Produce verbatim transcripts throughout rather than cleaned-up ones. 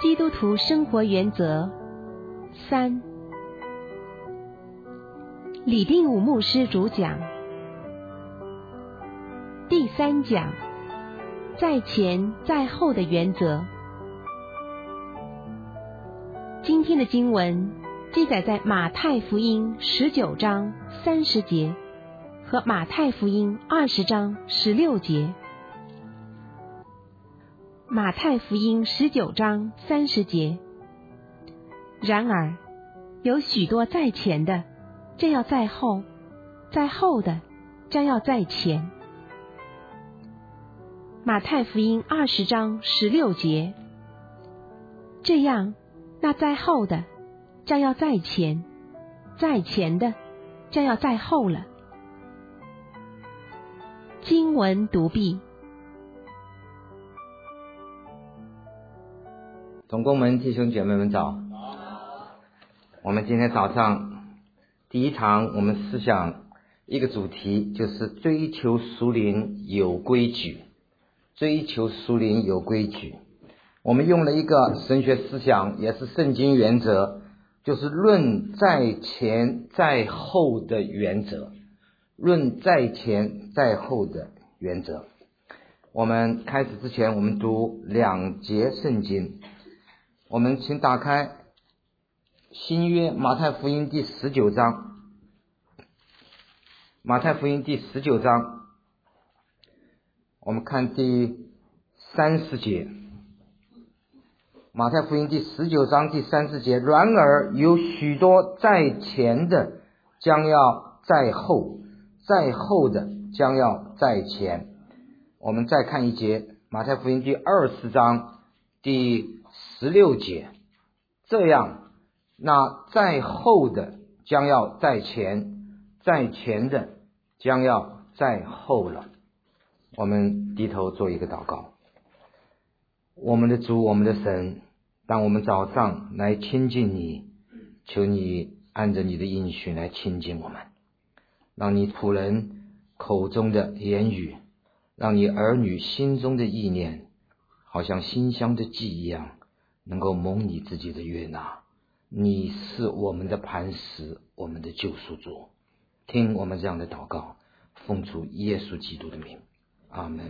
基督徒生活原则三，李定武牧师主讲，第三讲，在前在后的原则。今天的经文记载在马太福音十九章三十节和马太福音二十章十六节。马太福音十九章三十节，然而有许多在前的将要在后，在后的将要在前。马太福音二十章十六节，这样那在后的将要在前，在前的将要在后了。经文读毕。 同工们、弟兄姐妹们早！我们今天早上第一堂，我们思想一个主题，就是追求属灵有规矩。追求属灵有规矩，我们用了一个神学思想，也是圣经原则，就是论在前在后的原则。论在前在后的原则。我们开始之前，我们读两节圣经。我们请打开新约马太福音第十九章，马太福音第十九章，我们看第三十节。马太福音第十九章第三十节，然而有许多在前的将要在后，在后的将要在前。我们再看一节，马太福音第二十章第十六节，这样那在后的将要在前，在前的将要在后了。我们低头做一个祷告。我们的主，我们的神，当我们早上来亲近你，求你按着你的应许来亲近我们，让你仆人口中的言语，让你儿女心中的意念，好像馨香的祭一样，能够蒙你自己的悦纳。你是我们的磐石，我们的救赎主。听我们这样的祷告，奉主耶稣基督的名，阿们。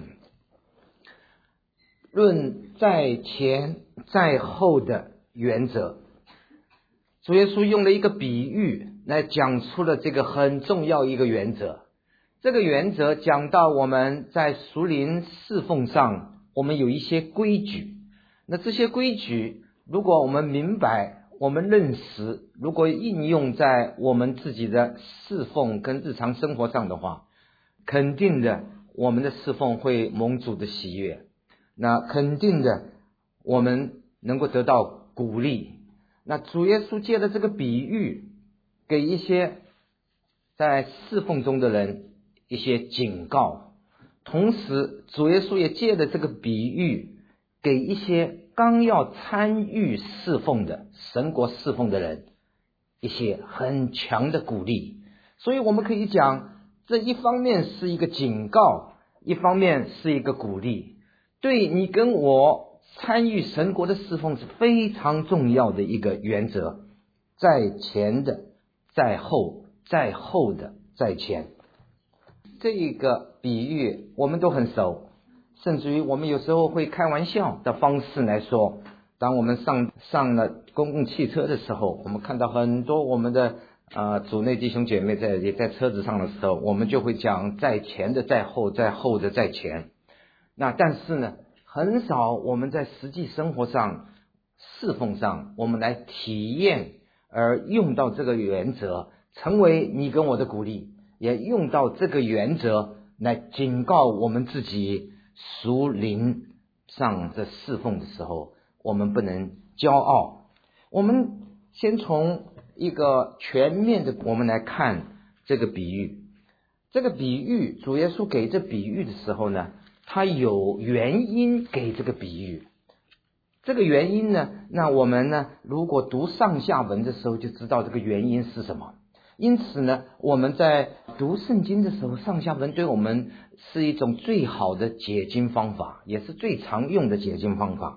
论在前在后的原则，主耶稣用了一个比喻来讲出了这个很重要一个原则。这个原则讲到我们在属灵侍奉上，我们有一些规矩。那这些规矩，如果我们明白，我们认识，如果应用在我们自己的侍奉跟日常生活上的话，肯定的，我们的侍奉会蒙主的喜悦。那肯定的，我们能够得到鼓励。那主耶稣借了这个比喻，给一些在侍奉中的人一些警告，同时主耶稣也借了这个比喻，给一些刚要参与侍奉的神国侍奉的人一些很强的鼓励。所以我们可以讲，这一方面是一个警告，一方面是一个鼓励。对你跟我参与神国的侍奉是非常重要的一个原则，在前的在后，在后的在前。这个比喻我们都很熟，甚至于我们有时候会开玩笑的方式来说。当我们上上了公共汽车的时候，我们看到很多我们的呃主内弟兄姐妹在也在车子上的时候，我们就会讲在前的在后，在后的在前。那但是呢，很少我们在实际生活上侍奉上，我们来体验而用到这个原则，成为你跟我的鼓励，也用到这个原则来警告我们自己属灵上的侍奉的时候，我们不能骄傲。我们先从一个全面的我们来看这个比喻。这个比喻，主耶稣给这比喻的时候呢，他有原因给这个比喻。这个原因呢，那我们呢，如果读上下文的时候就知道这个原因是什么。因此呢，我们在读圣经的时候，上下文对我们是一种最好的解经方法，也是最常用的解经方法。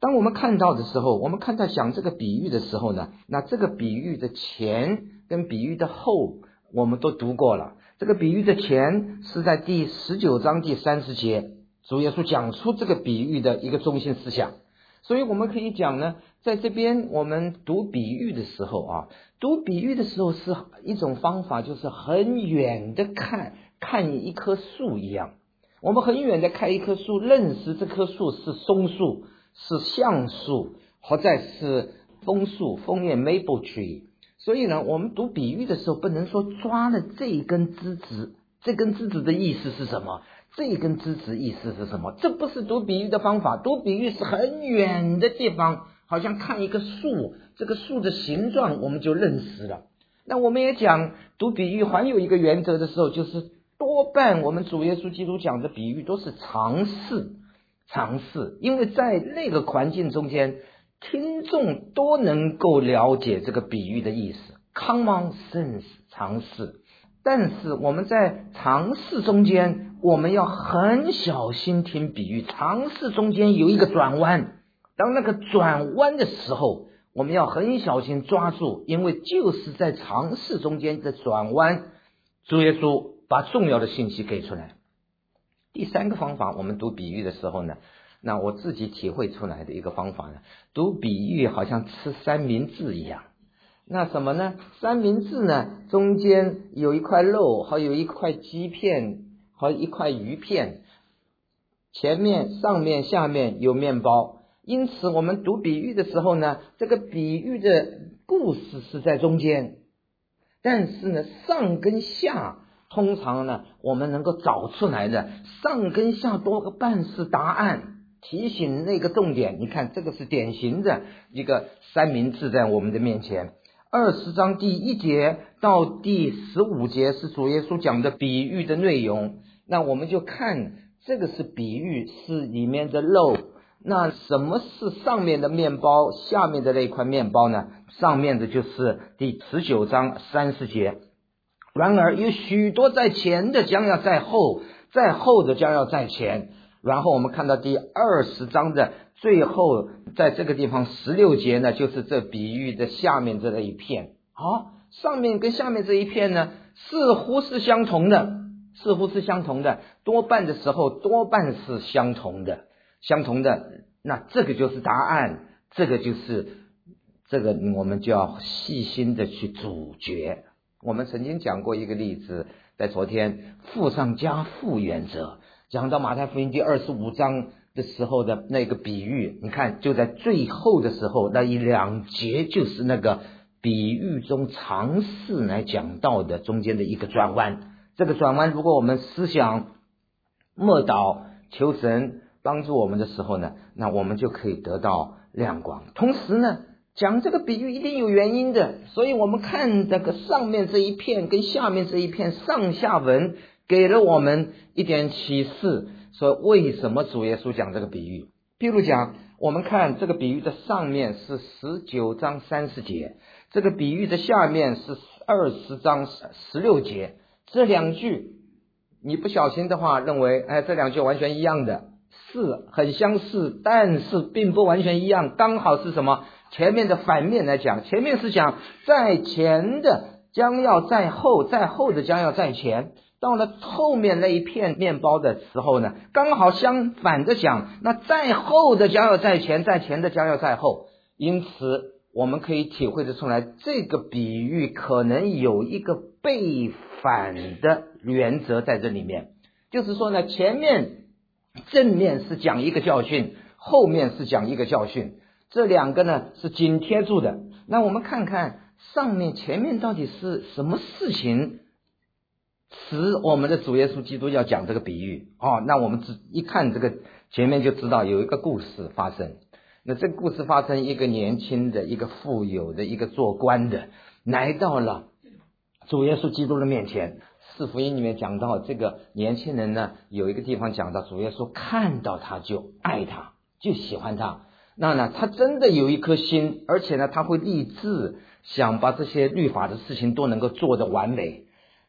当我们看到的时候，我们看到讲这个比喻的时候呢，那这个比喻的前跟比喻的后我们都读过了。这个比喻的前是在第十九章第三十节，主耶稣讲出这个比喻的一个中心思想。所以我们可以讲呢，在这边我们读比喻的时候啊，读比喻的时候是一种方法，就是很远的看，看一棵树一样。我们很远的看一棵树，认识这棵树是松树，是橡树，或者是枫树，枫叶 maple tree。所以呢，我们读比喻的时候，不能说抓了这一根枝子，这根枝子的意思是什么？这一根枝子意思是什么？这不是读比喻的方法。读比喻是很远的地方，好像看一个树，这个树的形状我们就认识了。那我们也讲读比喻还有一个原则的时候，就是多半我们主耶稣基督讲的比喻都是尝试，尝试，因为在那个环境中间，听众都能够了解这个比喻的意思 ，common sense 尝试。但是我们在尝试中间，我们要很小心听比喻。尝试中间有一个转弯，当那个转弯的时候，我们要很小心抓住，因为就是在尝试中间的转弯，主耶稣把重要的信息给出来。第三个方法，我们读比喻的时候呢，那我自己体会出来的一个方法呢，读比喻好像吃三明治一样。那什么呢？三明治呢，中间有一块肉，还有一块鸡片，和一块鱼片，前面、上面、下面有面包。因此我们读比喻的时候呢，这个比喻的故事是在中间，但是呢，上跟下通常呢，我们能够找出来的，上跟下多个半是答案，提醒那个重点。你看，这个是典型的一个三明治在我们的面前。二十章第一节到第十五节是主耶稣讲的比喻的内容。那我们就看这个是比喻，是里面的肉。那什么是上面的面包，下面的那块面包呢？上面的就是第十九章三十节。然而有许多在前的将要在后，在后的将要在前。然后我们看到第二十章的最后，在这个地方十六节呢，就是这比喻的下面这一片。好，上面跟下面这一片呢，似乎是相同的，似乎是相同的，多半的时候多半是相同的，相同的。那这个就是答案，这个就是这个我们就要细心的去咀嚼。我们曾经讲过一个例子，在昨天负上加负原则，讲到马太福音第二十五章的时候的那个比喻，你看就在最后的时候那一两节，就是那个比喻中尝试来讲到的中间的一个转弯。这个转弯如果我们思想默祷求神帮助我们的时候呢，那我们就可以得到亮光。同时呢，讲这个比喻一定有原因的，所以我们看这个上面这一片跟下面这一片上下文给了我们一点启示，说为什么主耶稣讲这个比喻。譬如讲，我们看这个比喻的上面是十九章三十节，这个比喻的下面是二十章十六节，这两句你不小心的话认为哎，这两句完全一样的，是很相似，但是并不完全一样。刚好是什么？前面的反面来讲，前面是讲在前的将要在后，在后的将要在前。到了后面那一片面包的时候呢，刚好相反的讲，那在后的将要在前，在前的将要在后。因此我们可以体会得出来，这个比喻可能有一个背反的原则在这里面。就是说呢，前面正面是讲一个教训，后面是讲一个教训，这两个呢是紧贴住的。那我们看看上面前面到底是什么事情使我们的主耶稣基督要讲这个比喻。哦，那我们一看这个前面就知道有一个故事发生。那这个故事发生，一个年轻的一个富有的一个做官的来到了主耶稣基督的面前。四福音里面讲到这个年轻人呢，有一个地方讲到主耶稣看到他就爱他，就喜欢他。那呢，他真的有一颗心，而且呢，他会立志想把这些律法的事情都能够做得完美。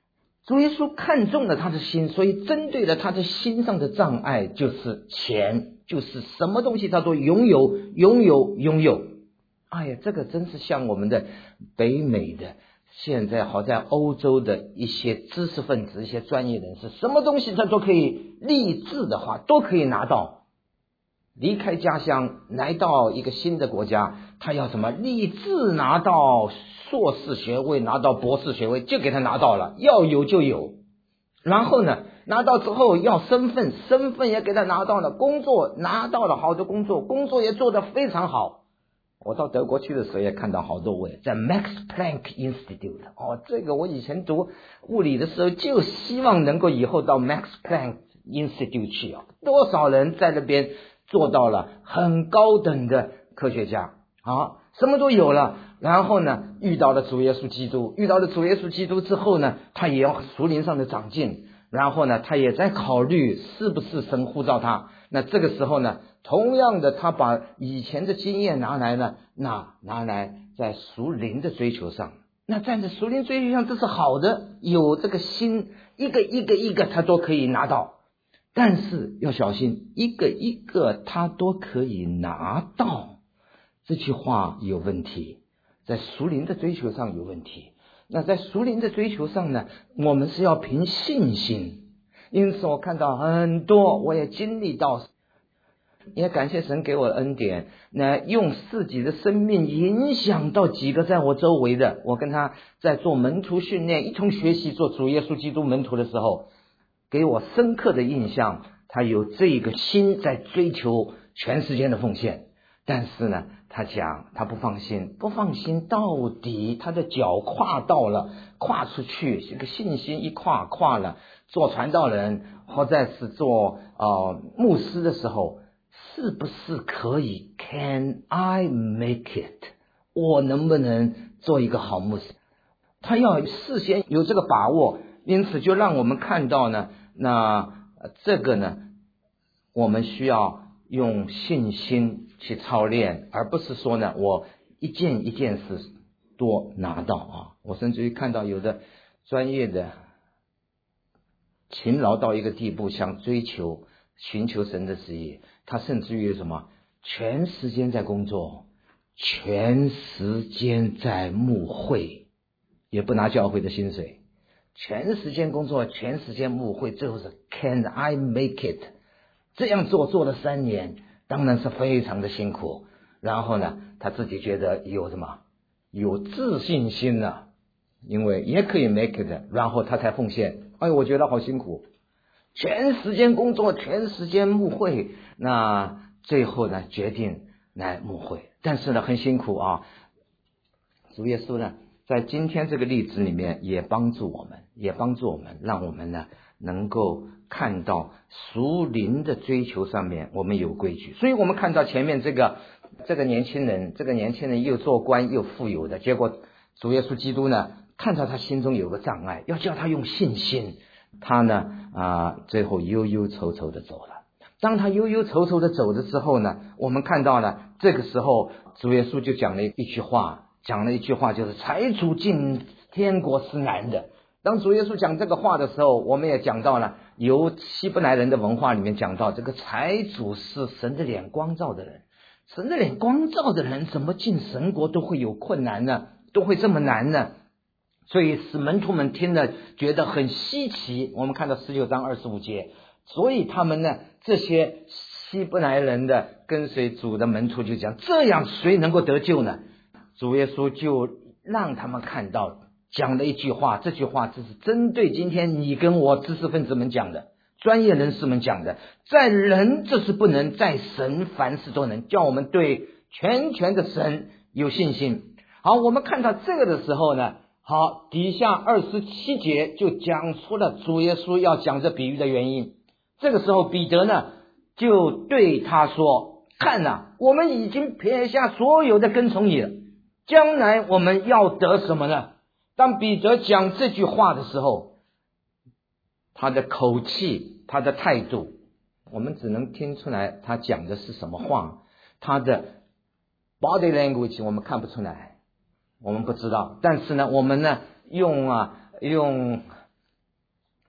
主耶稣看中了他的心，所以针对了他的心上的障碍，就是钱，就是什么东西他都拥有拥有拥有。哎呀，这个真是像我们的北美的现在好在欧洲的一些知识分子，一些专业人士，什么东西他都可以立志的话都可以拿到。离开家乡来到一个新的国家，他要什么立志拿到硕士学位，拿到博士学位，就给他拿到了，要有就有。然后呢，拿到之后要身份，身份也给他拿到了，工作拿到了好的工作，工作也做得非常好。我到德国去的时候也看到好多位在 Max Planck Institute， 哦，这个我以前读物理的时候就希望能够以后到 Max Planck Institute 去啊，多少人在那边做到了很高等的科学家啊，什么都有了。然后呢，遇到了主耶稣基督，遇到了主耶稣基督之后呢，他也要属灵上的长进。然后呢，他也在考虑是不是神呼召他。那这个时候呢，同样的，他把以前的经验拿来呢，那拿来在属灵的追求上。那站在属灵追求上，这是好的，有这个心，一个一个一个他都可以拿到。但是要小心，一个一个他都可以拿到，这句话有问题，在属灵的追求上有问题。那在属灵的追求上呢，我们是要凭信心。因此我看到很多，我也经历到，也感谢神给我的恩典，那用自己的生命影响到几个在我周围的，我跟他在做门徒训练，一同学习做主耶稣基督门徒的时候，给我深刻的印象，他有这个心在追求全世界的奉献。但是呢，他讲他不放心，不放心到底，他的脚跨到了，跨出去，这个信心一跨跨了，做传道人或者是做呃牧师的时候，是不是可以 Can I make it？ 我能不能做一个好牧师？他要事先有这个把握，因此就让我们看到呢，那这个呢，我们需要用信心去操练，而不是说呢，我一件一件事多拿到啊。我甚至于看到有的专业的勤劳到一个地步，想追求寻求神的旨意，他甚至于什么全时间在工作，全时间在牧会，也不拿教会的薪水，全时间工作，全时间牧会，最后是 Can I make it？ 这样做做了三年，当然是非常的辛苦。然后呢，他自己觉得有什么有自信心了，因为也可以 make it， 然后他才奉献。哎，我觉得好辛苦，全时间工作，全时间牧会，那最后呢决定来牧会，但是呢很辛苦啊。主耶稣呢在今天这个例子里面也帮助我们，也帮助我们，让我们呢能够看到属灵的追求上面我们有规矩。所以我们看到前面这个这个年轻人，这个年轻人又做官又富有的，结果主耶稣基督呢看到他心中有个障碍，要叫他用信心，他呢啊最后忧忧愁愁的走了。当他忧忧愁愁的走了之后呢，我们看到了这个时候主耶稣就讲了一句话，讲了一句话，就是财主进天国是难的。当主耶稣讲这个话的时候，我们也讲到了，由希伯来人的文化里面讲到，这个财主是神的脸光照的人，神的脸光照的人怎么进神国都会有困难呢，都会这么难呢？所以使门徒们听了觉得很稀奇。我们看到十九章二十五节，所以他们呢这些希伯来人的跟随主的门徒就讲，这样谁能够得救呢？主耶稣就让他们看到，讲了一句话，这句话这是针对今天你跟我知识分子们讲的，专业人士们讲的，在人这是不能，在神凡事都能，叫我们对全权的神有信心。好，我们看到这个的时候呢，好，底下二十七节就讲出了主耶稣要讲这比喻的原因。这个时候彼得呢就对他说，看啊，我们已经撇下所有的跟从你了，将来我们要得什么呢？当彼得讲这句话的时候，他的口气，他的态度，我们只能听出来他讲的是什么话，他的 body language 我们看不出来，我们不知道。但是呢，我们呢用啊用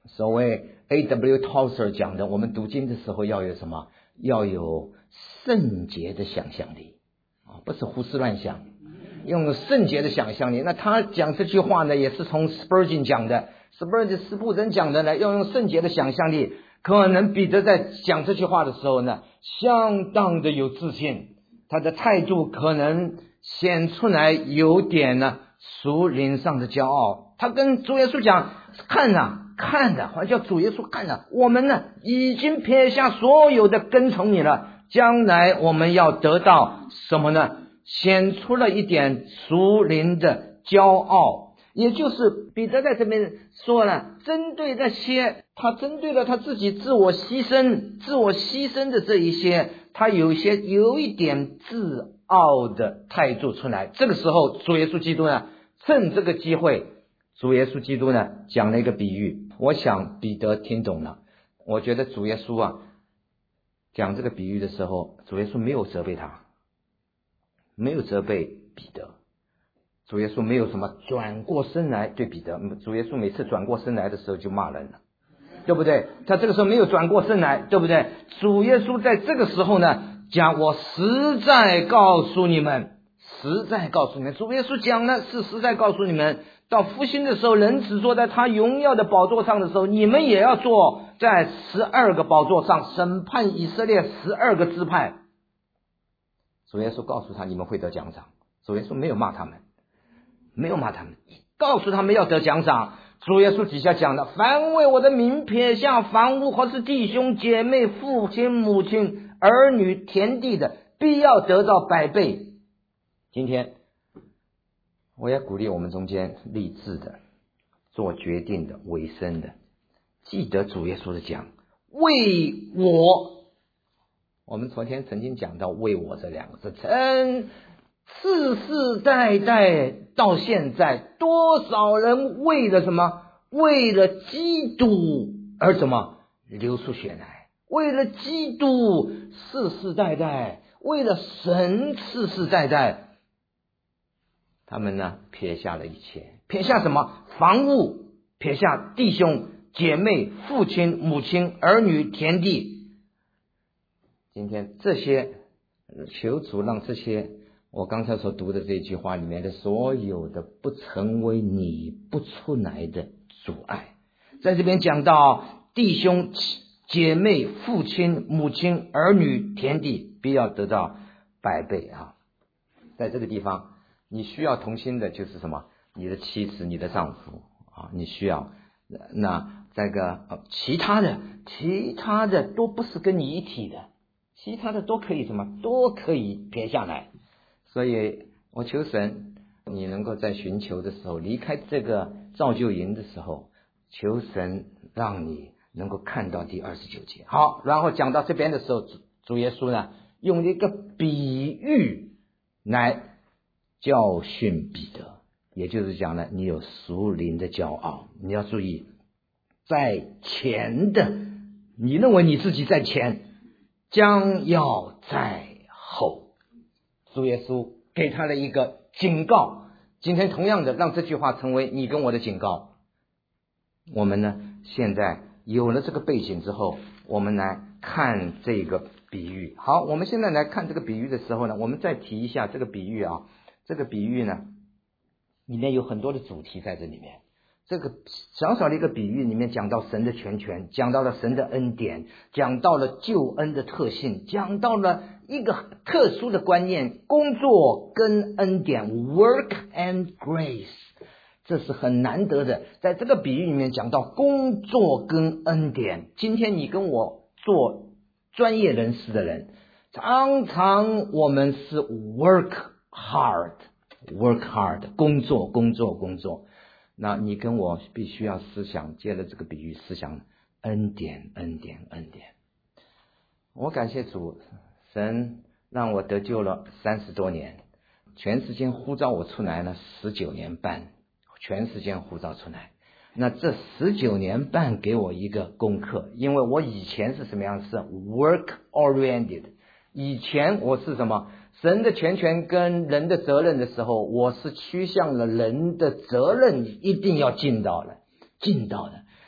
所谓 A W Tozer 讲的，我们读经的时候要有什么？要有圣洁的想象力啊，不是胡思乱想，用圣洁的想象力。那他讲这句话呢，也是从 Spurgeon 讲的 ，Spurgeon 斯布真讲的呢，要用圣洁的想象力。可能彼得在讲这句话的时候呢，相当的有自信，他的态度可能显出来有点呢属灵上的骄傲。他跟主耶稣讲：“看呐。”看的，好像叫主耶稣看的，我们呢已经撇下所有的跟从你了，将来我们要得到什么呢？显出了一点属灵的骄傲，也就是彼得在这边说了，针对那些他针对了他自己自我牺牲、自我牺牲的这一些，他有一些有一点自傲的态度出来。这个时候，主耶稣基督呢，趁这个机会。主耶稣基督呢讲了一个比喻，我想彼得听懂了。我觉得主耶稣啊讲这个比喻的时候，主耶稣没有责备他，没有责备彼得。主耶稣没有什么转过身来对彼得，主耶稣每次转过身来的时候就骂人了，对不对？他这个时候没有转过身来，对不对？主耶稣在这个时候呢讲，我实在告诉你们，实在告诉你们，主耶稣讲呢是实在告诉你们，到复兴的时候，人只坐在他荣耀的宝座上的时候，你们也要坐在十二个宝座上，审判以色列十二个支派。主耶稣告诉他，你们会得奖赏。主耶稣没有骂他们，没有骂他们，告诉他们要得奖赏。主耶稣底下讲的，凡为我的名撇下房屋或是弟兄姐妹、父亲母亲、儿女、田地的，必要得到百倍。今天我也鼓励我们中间立志的、做决定的、委身的，记得主耶稣的讲，为我。我们昨天曾经讲到为我这两个字，曾世世代代到现在，多少人为了什么？为了基督而怎么流出血来？为了基督世世代代，为了神世世代代，他们呢撇下了一切，撇下什么？房屋，撇下弟兄姐妹、父亲母亲、儿女、田地。今天这些，求主让这些我刚才所读的这句话里面的所有的不成为你不出来的阻碍。在这边讲到弟兄姐妹、父亲母亲、儿女、田地，必要得到百倍啊！在这个地方你需要同心的就是什么？你的妻子、你的丈夫啊，你需要。那这个、呃、其他的其他的都不是跟你一体的，其他的都可以什么？都可以撇下来。所以我求神，你能够在寻求的时候，离开这个造就营的时候，求神让你能够看到第二十九节。好，然后讲到这边的时候，主主耶稣呢用一个比喻来教训彼得，也就是讲呢，你有属灵的骄傲，你要注意，在前的，你认为你自己在前，将要在后。主耶稣给他的一个警告，今天同样的让这句话成为你跟我的警告。我们呢现在有了这个背景之后，我们来看这个比喻。好，我们现在来看这个比喻的时候呢，我们再提一下这个比喻啊。这个比喻呢里面有很多的主题在这里面。这个小小的一个比喻里面讲到神的全权，讲到了神的恩典，讲到了救恩的特性，讲到了一个特殊的观念，工作跟恩典 work and grace， 这是很难得的。在这个比喻里面讲到工作跟恩典。今天你跟我做专业人士的人，常常我们是 work hard work hard 工作工作工作，那你跟我必须要思想，借了这个比喻思想恩典恩典恩典。我感谢主，神让我得救了三十多年，全时间呼召我出来呢十九年半，全时间呼召出来。那这十九年半给我一个功课，因为我以前是什么样？是 work oriented， 以前我是什么？神的全权跟人的责任的时候，我是趋向了人的责任一定要尽到了，尽到了。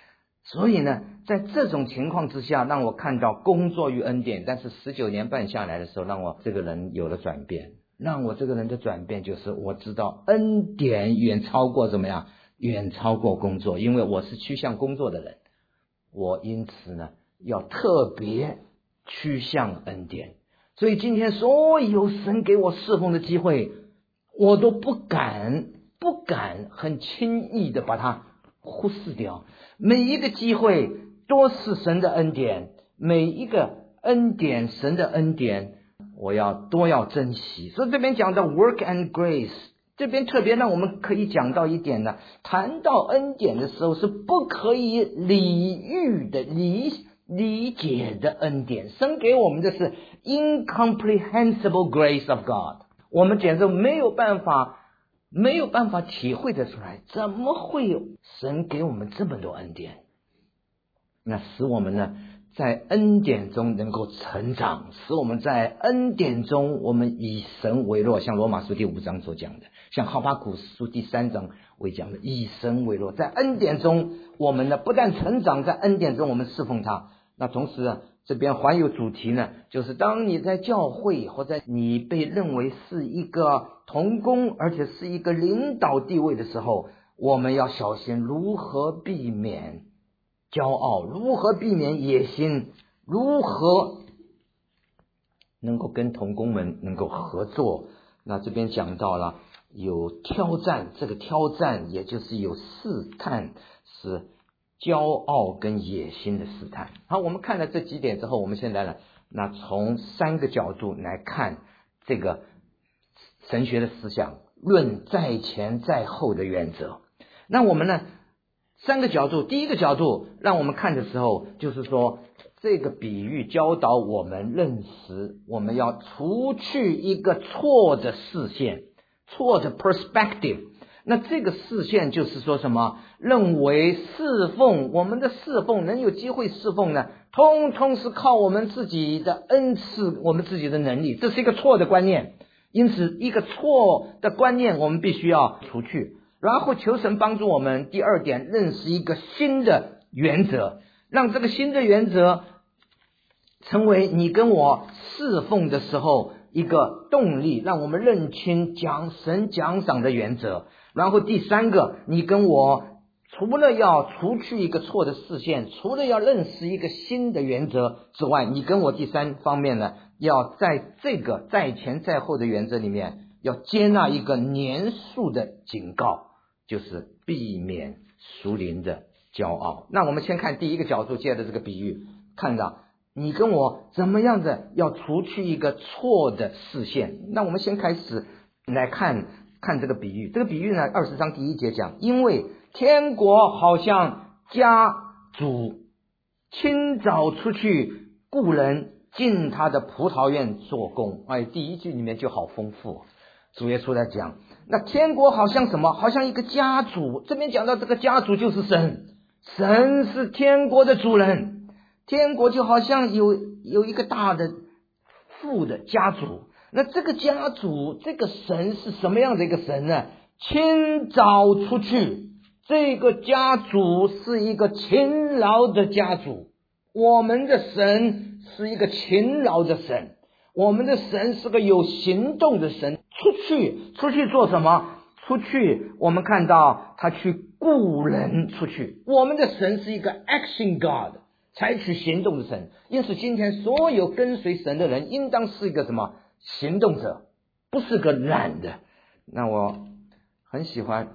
所以呢，在这种情况之下，让我看到工作与恩典。但是十九年半下来的时候，让我这个人有了转变。让我这个人的转变就是我知道恩典远超过怎么样，远超过工作。因为我是趋向工作的人，我因此呢要特别趋向恩典。所以今天所有神给我侍奉的机会，我都不敢不敢很轻易的把它忽视掉。每一个机会都是神的恩典，每一个恩典，神的恩典我要都要珍惜。所以这边讲到 work and grace， 这边特别让我们可以讲到一点呢，谈到恩典的时候是不可以理喻的，理理解的恩典。神给我们的是 incomprehensible grace of God， 我们简直没有办法没有办法体会得出来，怎么会有神给我们这么多恩典？那使我们呢在恩典中能够成长，使我们在恩典中我们以神为乐，像罗马书第五章所讲的，像哈巴谷书第三章为讲的，以神为乐。在恩典中我们呢不但成长，在恩典中我们侍奉他。那同时啊，这边还有主题呢，就是当你在教会或者你被认为是一个同工，而且是一个领导地位的时候，我们要小心如何避免骄傲，如何避免野心，如何能够跟同工们能够合作。那这边讲到了有挑战，这个挑战也就是有试探，是骄傲跟野心的试探。好，我们看了这几点之后，我们现在呢，那从三个角度来看这个神学的思想，论在前在后的原则。那我们呢三个角度，第一个角度让我们看的时候，就是说这个比喻教导我们认识，我们要除去一个错的视线，错的 perspective。 那这个视线就是说什么？认为侍奉，我们的侍奉能有机会侍奉呢，通通是靠我们自己的恩赐，我们自己的能力，这是一个错的观念。因此一个错的观念我们必须要除去，然后求神帮助我们。第二点，认识一个新的原则，让这个新的原则成为你跟我侍奉的时候一个动力，让我们认清讲神奖赏的原则。然后第三个，你跟我除了要除去一个错的视线，除了要认识一个新的原则之外，你跟我第三方面呢，要在这个在前在后的原则里面要接纳一个严肃的警告，就是避免属灵的骄傲。那我们先看第一个角度，借着这个比喻，看到你跟我怎么样的要除去一个错的视线。那我们先开始来看看这个比喻。这个比喻呢，二十章第一节讲，因为天国好像家主清早出去雇人进他的葡萄园做工。哎，第一句里面就好丰富。主耶稣在讲，那天国好像什么？好像一个家主。这边讲到这个家主就是神，神是天国的主人。天国就好像有有一个大的富的家主。那这个家主，这个神是什么样的一个神呢？清早出去。这个家主是一个勤劳的家主。我们的神是一个勤劳的神，我们的神是个有行动的神。出去出去做什么？出去我们看到他去雇人出去。我们的神是一个 action God， 采取行动的神。因此今天所有跟随神的人应当是一个什么？行动者，不是个懒的。那我很喜欢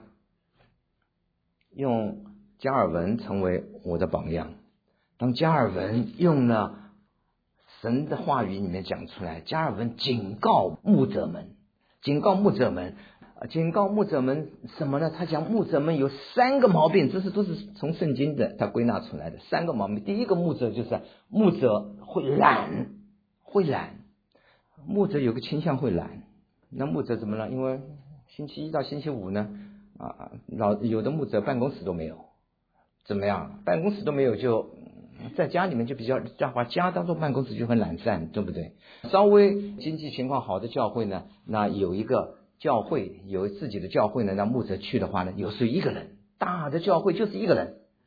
用加尔文成为我的榜样。当加尔文用了神的话语里面讲出来，加尔文警告牧者们，警告牧者们，警告牧者们什么呢？他讲牧者们有三个毛病，这是都是从圣经的他归纳出来的三个毛病。第一个牧者就是牧者会懒，会懒。牧者有个倾向会懒。那牧者怎么了？因为星期一到星期五呢，啊，老有的牧者办公室都没有，怎么样？办公室都没有，就在家里面就比较把家当做办公室，就很懒散，对不对？稍微经济情况好的教会呢，那有一个教会有自己的教会呢，让牧者去的话呢，有时候一个人，大的教会就是一个人，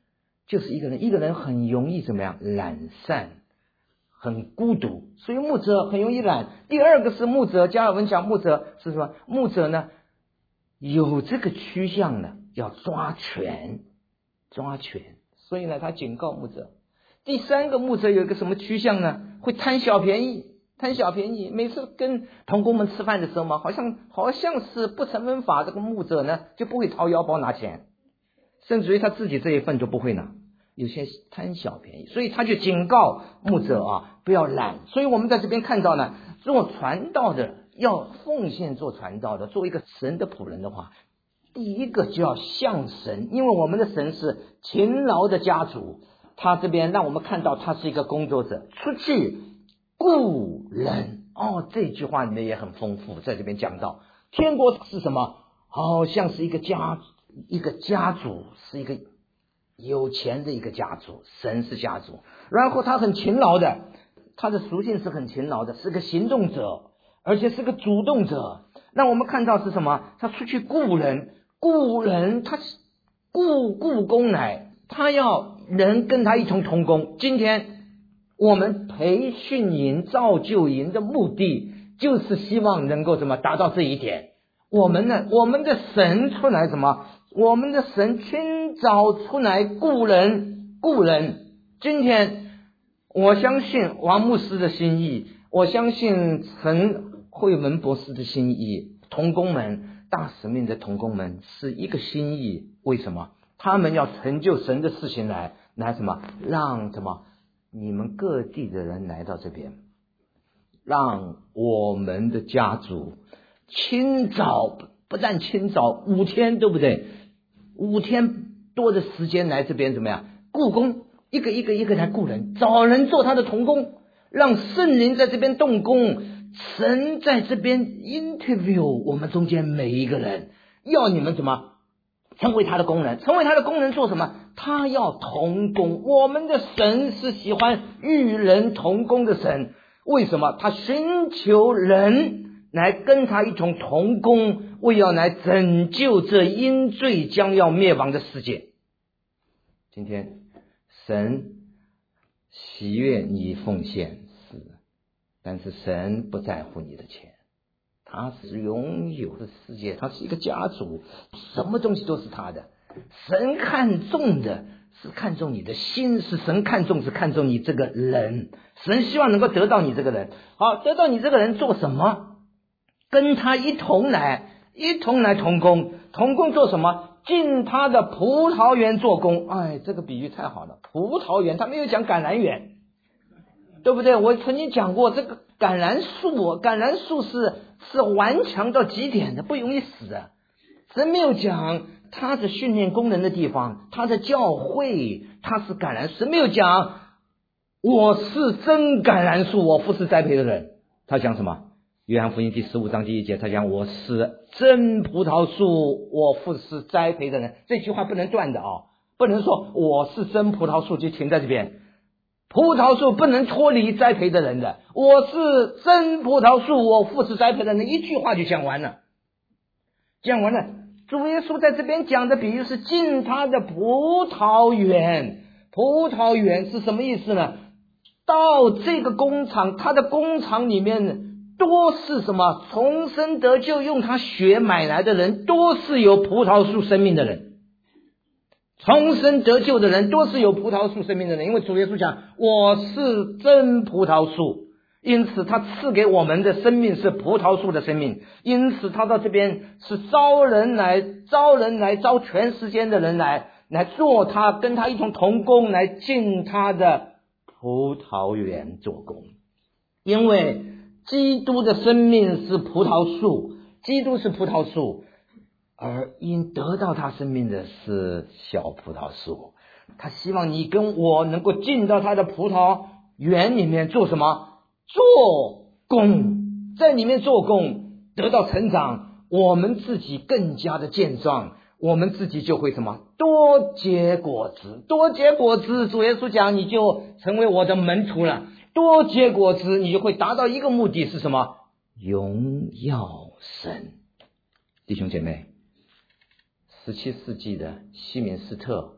就是一个人，一个人很容易怎么样？懒散，很孤独，所以牧者很容易懒。第二个是牧者，加尔文讲牧者是什么？牧者呢有这个趋向呢，要抓权，抓权。所以呢，他警告牧者。第三个牧者有一个什么趋向呢？会贪小便宜，贪小便宜。每次跟同工们吃饭的时候嘛，好像好像是不成文法，这个牧者呢就不会掏腰包拿钱，甚至于他自己这一份就不会拿。有些贪小便宜，所以他就警告牧者啊，不要懒。所以我们在这边看到呢，做传道的要奉献，做传道的，作为一个神的仆人的话，第一个就要向神，因为我们的神是勤劳的家主。他这边让我们看到他是一个工作者，出去雇人。哦，这句话里面也很丰富，在这边讲到天国是什么？好像是一个家，一个家主，是一个有钱的一个家族，神是家族。然后他很勤劳的，他的属性是很勤劳的，是个行动者，而且是个主动者。那我们看到是什么？他出去雇人，雇人，他雇雇工来，他要人跟他一同同工。今天我们培训营、造就营的目的，就是希望能够怎么达到这一点。我们呢，我们的神出来什么？我们的神清早出来雇人，雇人。今天我相信王牧师的心意，我相信陈慧文博士的心意，同工们，大使命的同工们是一个心意。为什么？他们要成就神的事情来，来什么？让什么？你们各地的人来到这边，让我们的家族清早，不但清早五天，对不对？五天多的时间来这边怎么样？雇工，一个一个一个来雇人，找人做他的同工，让圣灵在这边动工，神在这边 interview 我们中间每一个人，要你们怎么成为他的工人？成为他的工人做什么？他要同工。我们的神是喜欢与人同工的神。为什么？他寻求人来跟他一同同工，为要来拯救这因罪将要灭亡的世界。今天神喜悦你奉献，是，但是神不在乎你的钱。他是拥有的世界，他是一个家族，什么东西都是他的。神看重的是看重你的心，是神看重是看重你这个人。神希望能够得到你这个人。好，得到你这个人做什么？跟他一同来，一同来同工。同工做什么？进他的葡萄园做工。哎，这个比喻太好了。葡萄园，他没有讲橄榄园，对不对？我曾经讲过，这个橄榄树，橄榄树是是顽强到极点的，不容易死的。神没有讲他是训练工人的地方，他的教会，他是橄榄树。神没有讲我是真橄榄树，我不是栽培的人。他讲什么？约翰福音第十五章第一节，他讲我是真葡萄树，我不是栽培的人。这句话不能断的啊，不能说我是真葡萄树就停在这边。葡萄树不能脱离栽培的人的，我是真葡萄树，我不是栽培的人，一句话就讲完了。讲完了，主耶稣在这边讲的比喻是进他的葡萄园。葡萄园是什么意思呢？到这个工厂，他的工厂里面多是什么？重生得救用他血买来的人，多是有葡萄树生命的人。重生得救的人多是有葡萄树生命的人，因为主耶稣讲我是真葡萄树，因此他赐给我们的生命是葡萄树的生命。因此他到这边是招人来，招人来，招全世界的人来，来做他，跟他一同同工，来进他的葡萄园做工。因为基督的生命是葡萄树，基督是葡萄树，而因得到他生命的是小葡萄树。他希望你跟我能够进到他的葡萄园里面做什么？做工，在里面做工，得到成长，我们自己更加的健壮，我们自己就会什么？多结果子，多结果子。主耶稣讲你就成为我的门徒了，多结果子，你就会达到一个目的是什么？荣耀神。弟兄姐妹，十七世纪的西敏斯特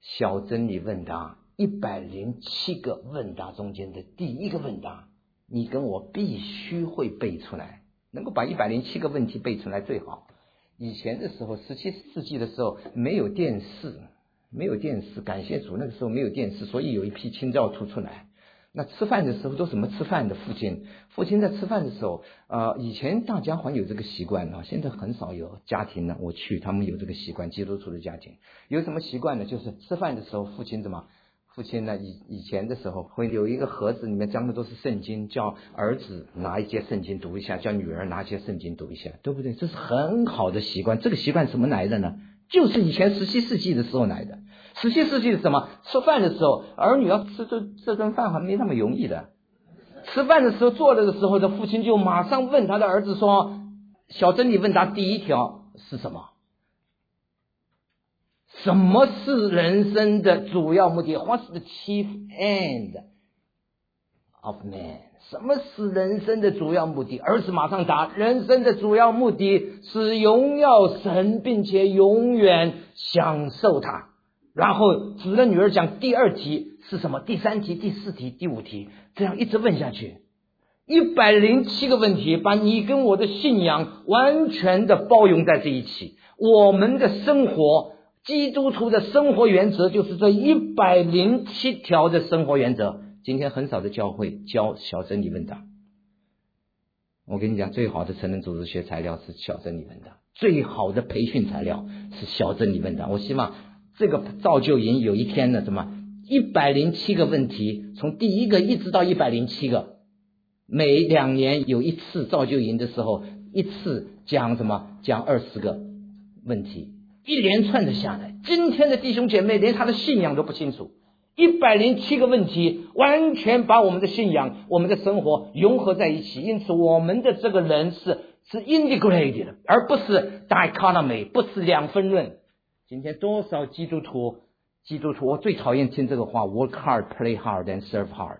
小真理问答一百零七个问答中间的第一个问答，你跟我必须会背出来，能够把一百零七个问题背出来最好。以前的时候，十七世纪的时候没有电视，没有电视，感谢主，那个时候没有电视，所以有一批清教徒出来。那吃饭的时候都怎么吃饭的？父亲，父亲在吃饭的时候，呃，以前大家还有这个习惯啊，现在很少有家庭呢。我去，他们有这个习惯，基督徒的家庭有什么习惯呢？就是吃饭的时候，父亲怎么？父亲呢，以以前的时候会有一个盒子，里面装的都是圣经，叫儿子拿一节圣经读一下，叫女儿拿一节圣经读一下，对不对？这是很好的习惯。这个习惯怎么来的呢？就是以前十七世纪的时候来的。十七世纪是什么？吃饭的时候，儿女要吃这这顿饭还没那么容易的。吃饭的时候坐着的时候，的父亲就马上问他的儿子说：“小真理问答第一条是什么？什么是人生的主要目的 ？What's the chief end of man？ 什么是人生的主要目的？”儿子马上答：“人生的主要目的是荣耀神，并且永远享受它。”然后指着女儿讲第二题是什么，第三题、第四题、第五题，这样一直问下去，一百零七个问题，把你跟我的信仰完全的包容在这一起。我们的生活，基督徒的生活原则就是这一百零七条的生活原则。今天很少的教会教小真理问答。我跟你讲，最好的成人组织学材料是小真理问答，最好的培训材料是小真理问答。我希望这个造就营有一天呢，怎么一百零七个问题，从第一个一直到一百零七个，每两年有一次造就营的时候，一次讲什么？讲二十个问题，一连串的下来。今天的弟兄姐妹连他的信仰都不清楚，一百零七个问题完全把我们的信仰、我们的生活融合在一起，因此我们的这个人是是 integrated， 而不是 dichotomy， 不是两分论。今天多少基督徒，基督徒我最讨厌听这个话 ，work hard, play hard and serve hard，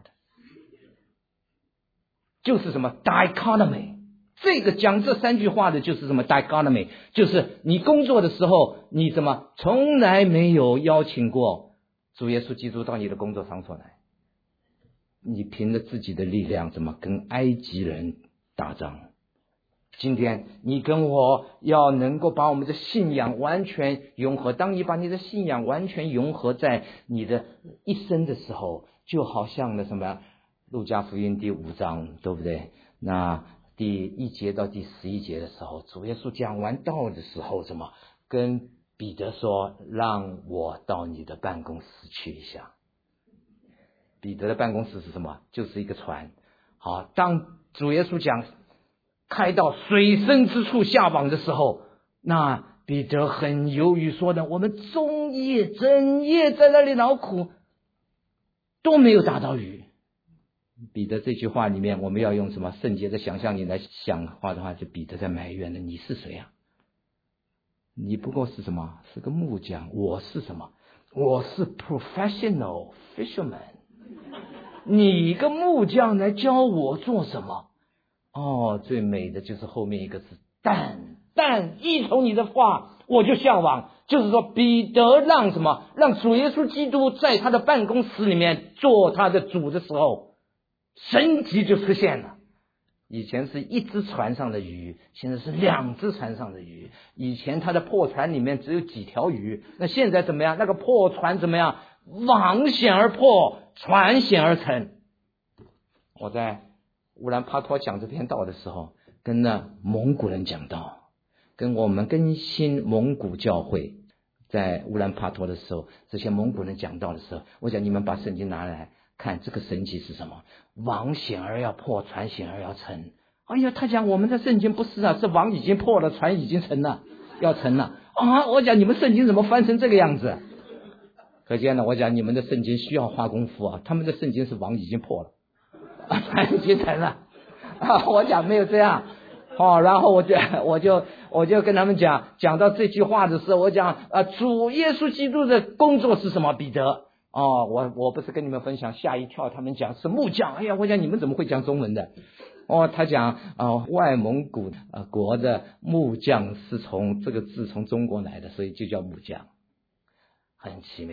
就是什么 dichotomy。这个讲这三句话的就是什么 dichotomy， 就是你工作的时候，你怎么从来没有邀请过主耶稣基督到你的工作场所来，你凭着自己的力量怎么跟埃及人打仗？今天你跟我要能够把我们的信仰完全融合，当你把你的信仰完全融合在你的一生的时候，就好像那什么路加福音第五章，对不对？那第一节到第十一节的时候，主耶稣讲完道的时候，什么跟彼得说，让我到你的办公室去一下。彼得的办公室是什么？就是一个船。好，当主耶稣讲开到水深之处下网的时候，那彼得很犹豫说的，我们终夜整夜在那里劳苦，都没有打到鱼。彼得这句话里面，我们要用什么圣洁的想象力来想话的话，就彼得在埋怨了，你是谁啊？你不过是什么？是个木匠。我是什么？我是 professional fisherman。你一个木匠来教我做什么？哦，最美的就是后面一个字但，但一从你的话我就向往，就是说彼得让什么？让主耶稣基督在他的办公室里面做他的主的时候，神迹就出现了。以前是一只船上的鱼，现在是两只船上的鱼。以前他的破船里面只有几条鱼，那现在怎么样？那个破船怎么样？网险而破，船险而成。我在乌兰帕托讲这篇道的时候，跟那蒙古人讲道，跟我们更新蒙古教会在乌兰帕托的时候，这些蒙古人讲道的时候，我讲你们把圣经拿来看，这个神迹是什么？网险而要破，船险而要成。哎呀，他讲我们的圣经不是啊，这网已经破了，船已经成了，要成了啊！我讲你们圣经怎么翻成这个样子？可见呢，我讲你们的圣经需要花功夫啊，他们的圣经是网已经破了，啊，船已经成了啊！我讲没有这样。哦，然后我就我就我就跟他们讲，讲到这句话的时候，我讲啊，主耶稣基督的工作是什么？彼得。哦，我我不是跟你们分享，吓一跳，他们讲是木匠。哎呀，我讲你们怎么会讲中文的？哦，他讲啊、呃，外蒙古呃国的木匠是从这个字从中国来的，所以就叫木匠，很奇妙。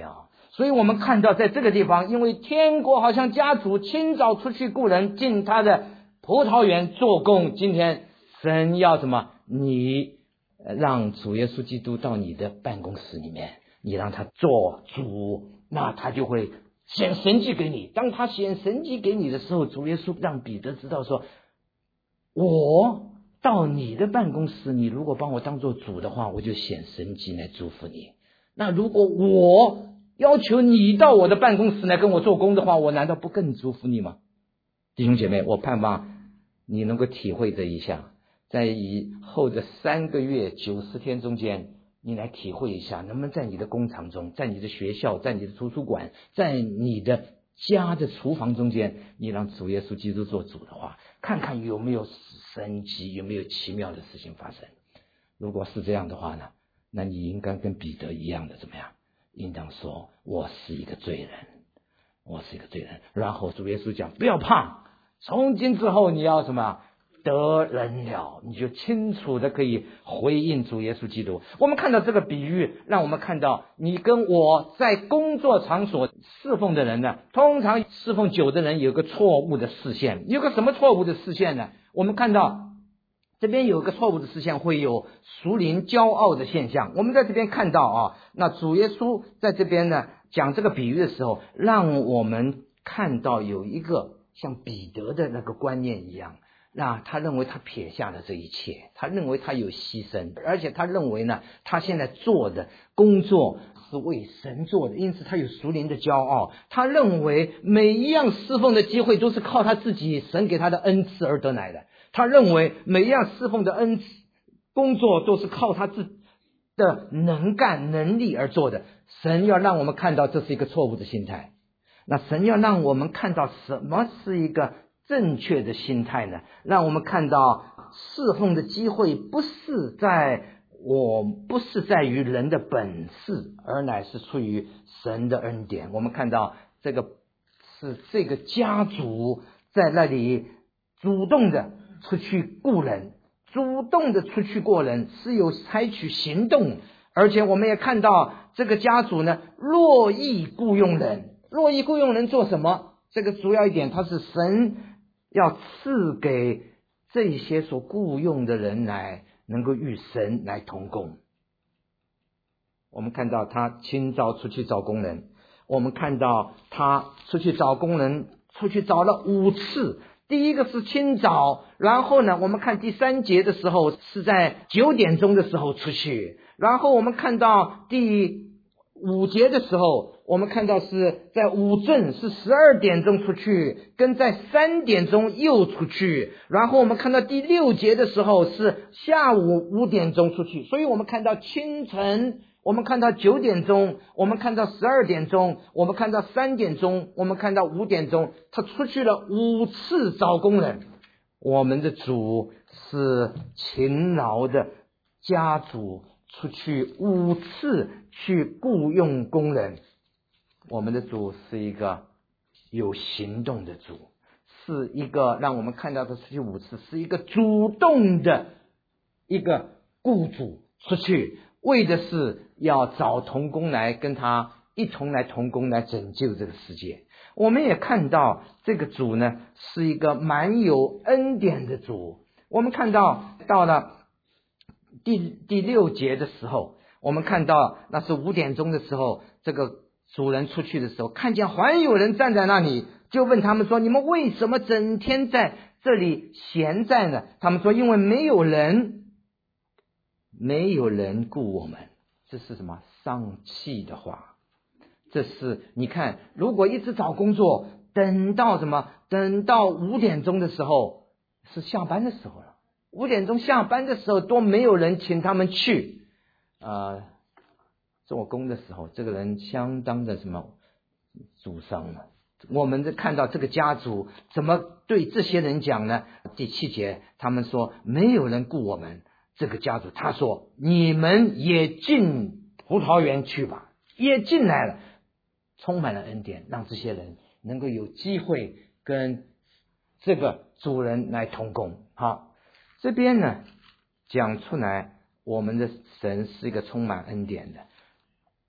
所以我们看到在这个地方，因为天国好像家主清早出去雇人进他的葡萄园做工，今天神要什么？你让主耶稣基督到你的办公室里面，你让他做主，那他就会显神迹给你。当他显神迹给你的时候，主耶稣让彼得知道说，我到你的办公室，你如果帮我当做主的话，我就显神迹来祝福你。那如果我要求你到我的办公室来跟我做工的话，我难道不更祝福你吗？弟兄姐妹，我盼望你能够体会这一下，在以后的三个月九十天中间，你来体会一下，能不能在你的工厂中，在你的学校，在你的图书馆，在你的家的厨房中间，你让主耶稣基督做主的话，看看有没有神迹，有没有奇妙的事情发生。如果是这样的话呢，那你应该跟彼得一样的怎么样？应当说，我是一个罪人，我是一个罪人。然后主耶稣讲，不要怕，从今之后你要什么？得人了，你就清楚的可以回应主耶稣基督。我们看到这个比喻，让我们看到你跟我在工作场所侍奉的人呢，通常侍奉久的人有个错误的视线。有个什么错误的视线呢？我们看到这边有个错误的视线，会有属灵骄傲的现象。我们在这边看到啊，那主耶稣在这边呢讲这个比喻的时候，让我们看到有一个像彼得的那个观念一样，那他认为他撇下了这一切，他认为他有牺牲，而且他认为呢，他现在做的工作是为神做的，因此他有属灵的骄傲。他认为每一样侍奉的机会都是靠他自己神给他的恩赐而得来的，他认为每一样侍奉的恩赐工作都是靠他自己的能干能力而做的。神要让我们看到这是一个错误的心态。那神要让我们看到什么是一个正确的心态呢？让我们看到侍奉的机会不是在我不是在于人的本事，而乃是出于神的恩典。我们看到这个是这个家族在那里主动的出去雇人，主动的出去过人，是有采取行动。而且我们也看到这个家族呢，乐意雇用人。乐意雇用人做什么？这个主要一点，他是神要赐给这些所雇用的人来能够与神来同工。我们看到他清早出去找工人，我们看到他出去找工人，出去找了五次。第一个是清早，然后呢，我们看第三节的时候是在九点钟的时候出去，然后我们看到第五节的时候，我们看到是在午正是十二点钟出去，跟在三点钟又出去，然后我们看到第六节的时候是下午五点钟出去。所以我们看到清晨，我们看到九点钟，我们看到十二点钟，我们看到三点钟，我们看到五点钟，他出去了五次找工人。我们的主是勤劳的家主，出去五次去雇用工人。我们的主是一个有行动的主，是一个让我们看到的出去五次，是一个主动的一个雇主，出去为的是要找同工来跟他一同来同工，来拯救这个世界。我们也看到这个主呢是一个蛮有恩典的主。我们看到到了第第六节的时候，我们看到那是五点钟的时候，这个主人出去的时候，看见还有人站在那里，就问他们说，你们为什么整天在这里闲在呢？他们说，因为没有人没有人雇我们。这是什么丧气的话？这是你看，如果一直找工作，等到什么等到五点钟的时候是下班的时候了，五点钟下班的时候都没有人请他们去呃做工的时候，这个人相当的什么沮丧了。我们在看到这个家族怎么对这些人讲呢？第七节他们说没有人雇我们。这个家族他说，你们也进葡萄园去吧，也进来了，充满了恩典，让这些人能够有机会跟这个主人来同工。好，这边呢讲出来，我们的神是一个充满恩典的。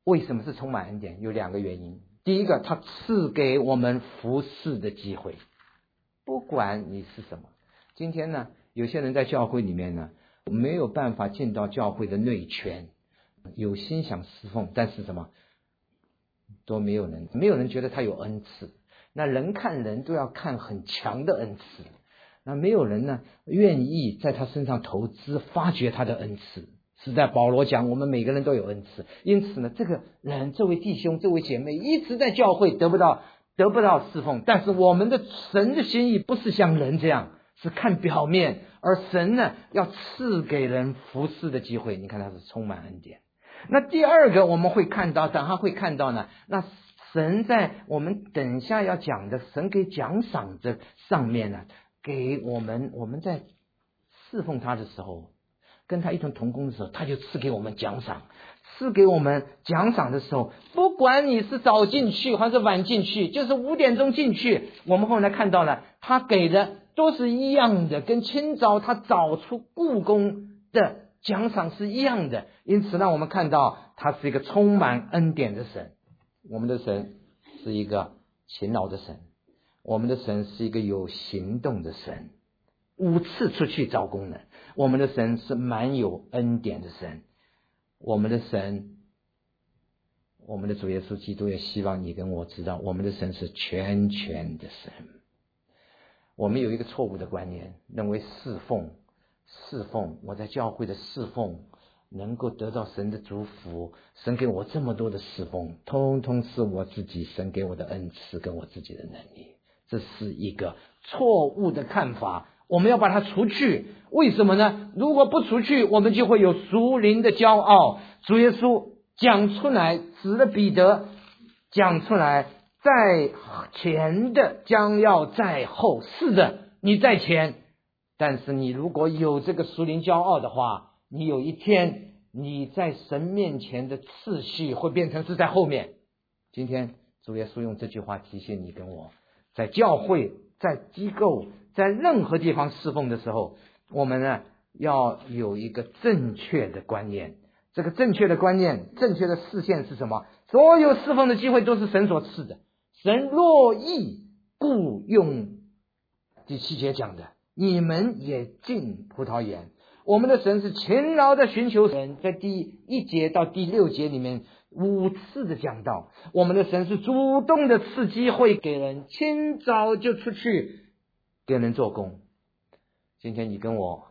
为什么是充满恩典？有两个原因。第一个，他赐给我们服侍的机会，不管你是什么。今天呢，有些人在教会里面呢，没有办法进到教会的内圈，有心想侍奉，但是什么都没有人，没有人觉得他有恩赐。那人看人都要看很强的恩赐，那没有人呢愿意在他身上投资，发掘他的恩赐。是在保罗讲，我们每个人都有恩赐，因此呢，这个人，这位弟兄，这位姐妹，一直在教会得不到得不到侍奉。但是我们的神的心意不是像人这样，是看表面，而神呢，要赐给人服侍的机会。你看他是充满恩典。那第二个我们会看到，等下会看到呢，那神在我们等下要讲的神给奖赏的上面呢，给我们我们在侍奉他的时候，跟他一同同工的时候，他就赐给我们奖赏。赐给我们奖赏的时候，不管你是早进去还是晚进去，就是五点钟进去，我们后来看到了，他给的都是一样的，跟清早他早出雇工的奖赏是一样的。因此让我们看到他是一个充满恩典的神。我们的神是一个勤劳的神，我们的神是一个有行动的神，五次出去找工人。我们的神是满有恩典的神，我们的神，我们的主耶稣基督也希望你跟我知道，我们的神是全权的神。我们有一个错误的观念，认为侍奉侍奉我在教会的侍奉能够得到神的祝福，神给我这么多的侍奉，通通是我自己神给我的恩赐跟我自己的能力。这是一个错误的看法，我们要把它除去。为什么呢？如果不除去，我们就会有属灵的骄傲。主耶稣讲出来，指着彼得讲出来，在前的将要在后。是的，你在前，但是你如果有这个属灵骄傲的话，你有一天你在神面前的次序会变成是在后面。今天主耶稣用这句话提醒你跟我，在教会在机构在任何地方侍奉的时候，我们呢要有一个正确的观念。这个正确的观念，正确的视线是什么？所有侍奉的机会都是神所赐的，神乐意雇用。第七节讲的，你们也进葡萄园。我们的神是勤劳的寻求人，在第一节到第六节里面五次的讲到，我们的神是主动的赐机会给人，清早就出去给人做工。今天你跟我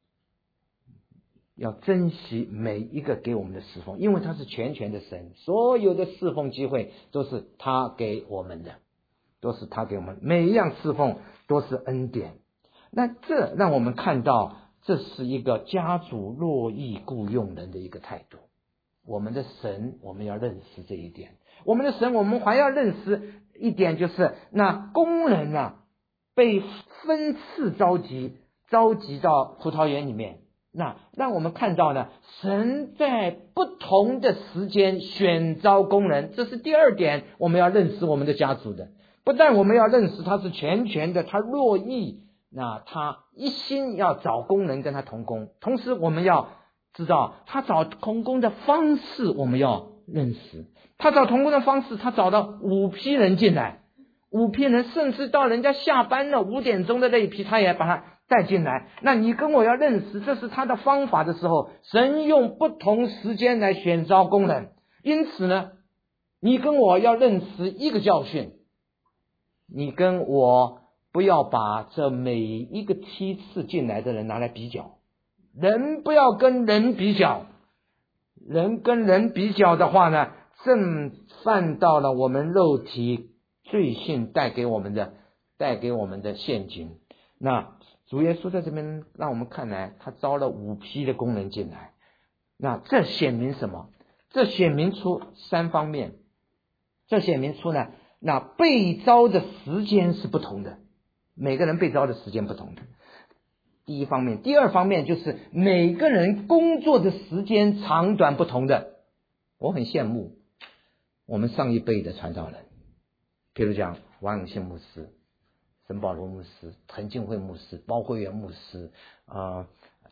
要珍惜每一个给我们的侍奉，因为他是全权的神，所有的侍奉机会都是他给我们的，都是他给我们，每一样侍奉都是恩典。那这让我们看到，这是一个家主乐意雇用人的一个态度。我们的神，我们要认识这一点。我们的神，我们还要认识一点，就是那工人啊，被分次召集，召集到葡萄园里面。那让我们看到呢，神在不同的时间选召工人，这是第二点，我们要认识我们的家主的。不但我们要认识他是全权的，他乐意，那他一心要找工人跟他同工，同时我们要知道他找同工的方式，我们要认识他找同工的方式。他找到五批人进来，五批人甚至到人家下班了五点钟的那一批，他也把他带进来。那你跟我要认识这是他的方法的时候，神用不同时间来选召工人。因此呢，你跟我要认识一个教训，你跟我不要把这每一个梯次进来的人拿来比较，人不要跟人比较，人跟人比较的话呢，正犯到了我们肉体罪性带给我们的带给我们的陷阱。那主耶稣在这边让我们看来，他招了五批的工人进来。那这显明什么？这显明出三方面。这显明出呢，那被招的时间是不同的，每个人被招的时间不同的。第一方面。第二方面就是每个人工作的时间长短不同的。我很羡慕我们上一辈的传道人，譬如讲王永信牧师、沈保罗牧师、滕敬惠牧师、包慧元牧师、呃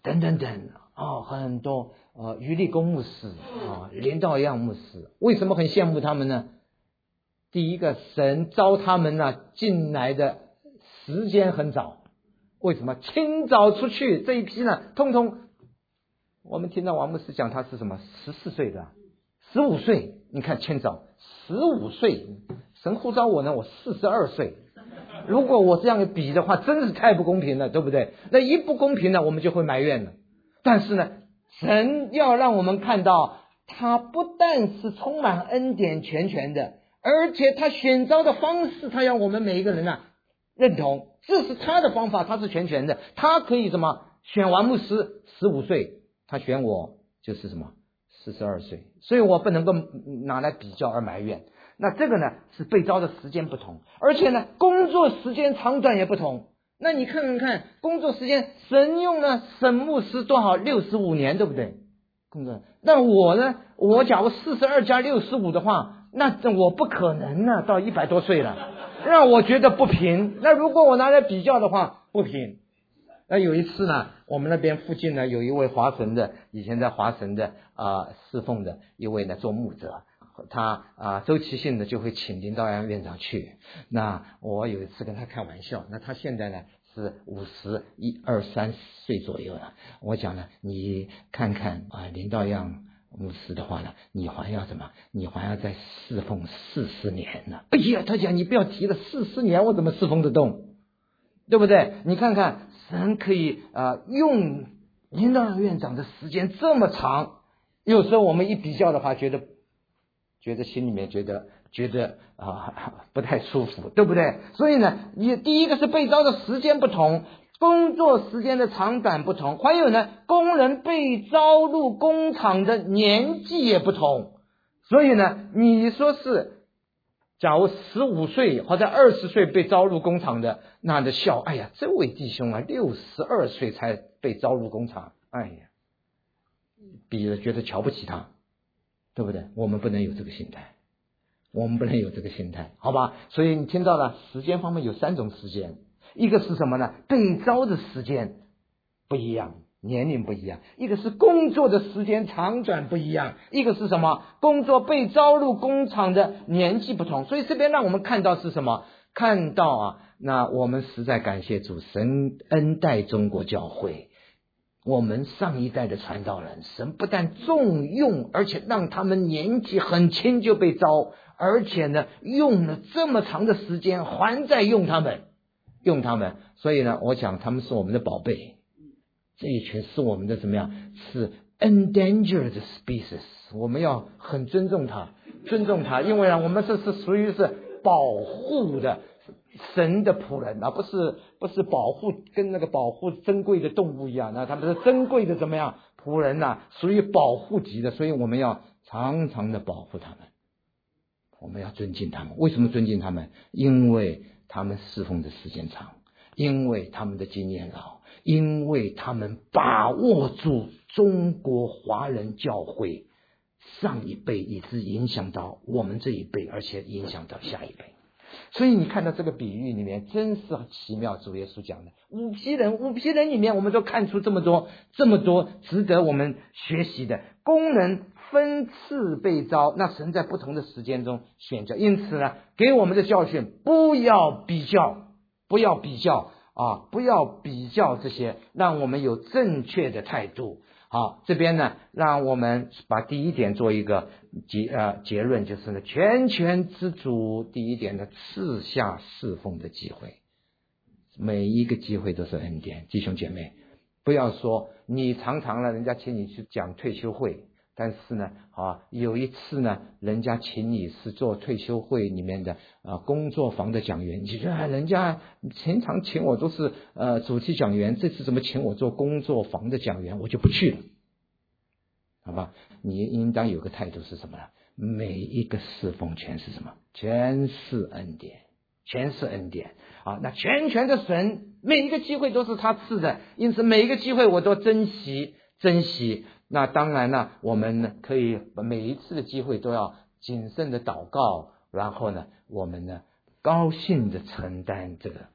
等等等哦，很多呃余立功牧师啊、林道样牧师，为什么很羡慕他们呢？第一个，神招他们呢、啊、进来的时间很早，为什么？清早出去，这一批呢，通通我们听到王牧师讲他是什么十四岁的，十五岁，你看清早十五岁，神呼召我呢，我四十二岁。如果我这样比的话，真是太不公平了，对不对？那一不公平呢，我们就会埋怨了。但是呢，神要让我们看到，他不但是充满恩典全权的，而且他选召的方式，他要我们每一个人啊认同，这是他的方法，他是全权的，他可以什么选完牧师十五岁，他选我就是什么四十二岁，所以我不能够拿来比较而埋怨。那这个呢是被召的时间不同，而且呢工作时间长短也不同。那你看看看工作时间，神用了沈牧师多少六十五年，对不对？工作，那我呢，我假如四十二加六十五的话，那我不可能呢、啊、到一百多岁了，让我觉得不平。那如果我拿来比较的话，不平。那有一次呢，我们那边附近呢有一位华神的，以前在华神的啊、呃、侍奉的一位呢做牧者，他啊、呃、周期性的就会请林道阳院长去。那我有一次跟他开玩笑，那他现在呢是五十一二三岁左右了。我讲呢，你看看啊、呃，林道阳牧师的话呢，你还要什么？你还要再侍奉四十年呢？哎呀，他讲你不要提了，四十年我怎么侍奉得动？对不对？你看看神可以啊、呃、用林道阳院长的时间这么长，有时候我们一比较的话，觉得觉得心里面觉得觉得啊、呃、不太舒服，对不对？所以呢，你第一个是被召的时间不同，工作时间的长短不同，还有呢，工人被招入工厂的年纪也不同。所以呢，你说是假如十五岁或者二十岁被招入工厂的，那的笑，哎呀，这位弟兄啊，六十二岁才被招入工厂，哎呀，比了觉得瞧不起他，对不对？我们不能有这个心态，我们不能有这个心态，好吧？所以你听到了，时间方面有三种时间，一个是什么呢？被招的时间不一样，年龄不一样；一个是工作的时间长短不一样；一个是什么？工作被招入工厂的年纪不同。所以这边让我们看到是什么？看到啊，那我们实在感谢主，神恩待中国教会。我们上一代的传道人，神不但重用，而且让他们年纪很轻就被招，而且呢，用了这么长的时间，还在用他们，用他们。所以呢，我讲他们是我们的宝贝。这一群是我们的怎么样？是 endangered species， 我们要很尊重它，尊重它，因为呢，我们这是属于是保护的神的仆人，而不是不是保护跟那个保护珍贵的动物一样，那他们是珍贵的怎么样仆人呐、啊，属于保护级的，所以我们要常常的保护他们，我们要尊敬他们。为什么尊敬他们？因为他们侍奉的时间长，因为他们的经验老，因为他们把握住中国华人教会上一辈，以致影响到我们这一辈，而且影响到下一辈。所以你看到这个比喻里面真是很奇妙，主耶稣讲的五批人，五批人里面我们都看出这么多这么多值得我们学习的。工人分次被招，那神在不同的时间中选择，因此呢，给我们的教训，不要比较，不要比较啊，不要比较这些，让我们有正确的态度。好，这边呢，让我们把第一点做一个结呃结论，就是呢，全权之主第一点的赐下侍奉的机会，每一个机会都是恩典。弟兄姐妹，不要说你常常了，人家请你去讲退休会，但是呢，啊，有一次呢，人家请你是做退休会里面的啊工作坊的讲员，你觉得、啊、人家平常请我都是呃主题讲员，这次怎么请我做工作坊的讲员，我就不去了，好吧？你应当有个态度是什么呢？每一个侍奉全是什么？全是恩典，全是恩典啊！那全权的神，每一个机会都是他赐的，因此每一个机会我都珍惜珍惜。那当然呢，我们呢可以每一次的机会都要谨慎的祷告，然后呢，我们呢高兴的承担这个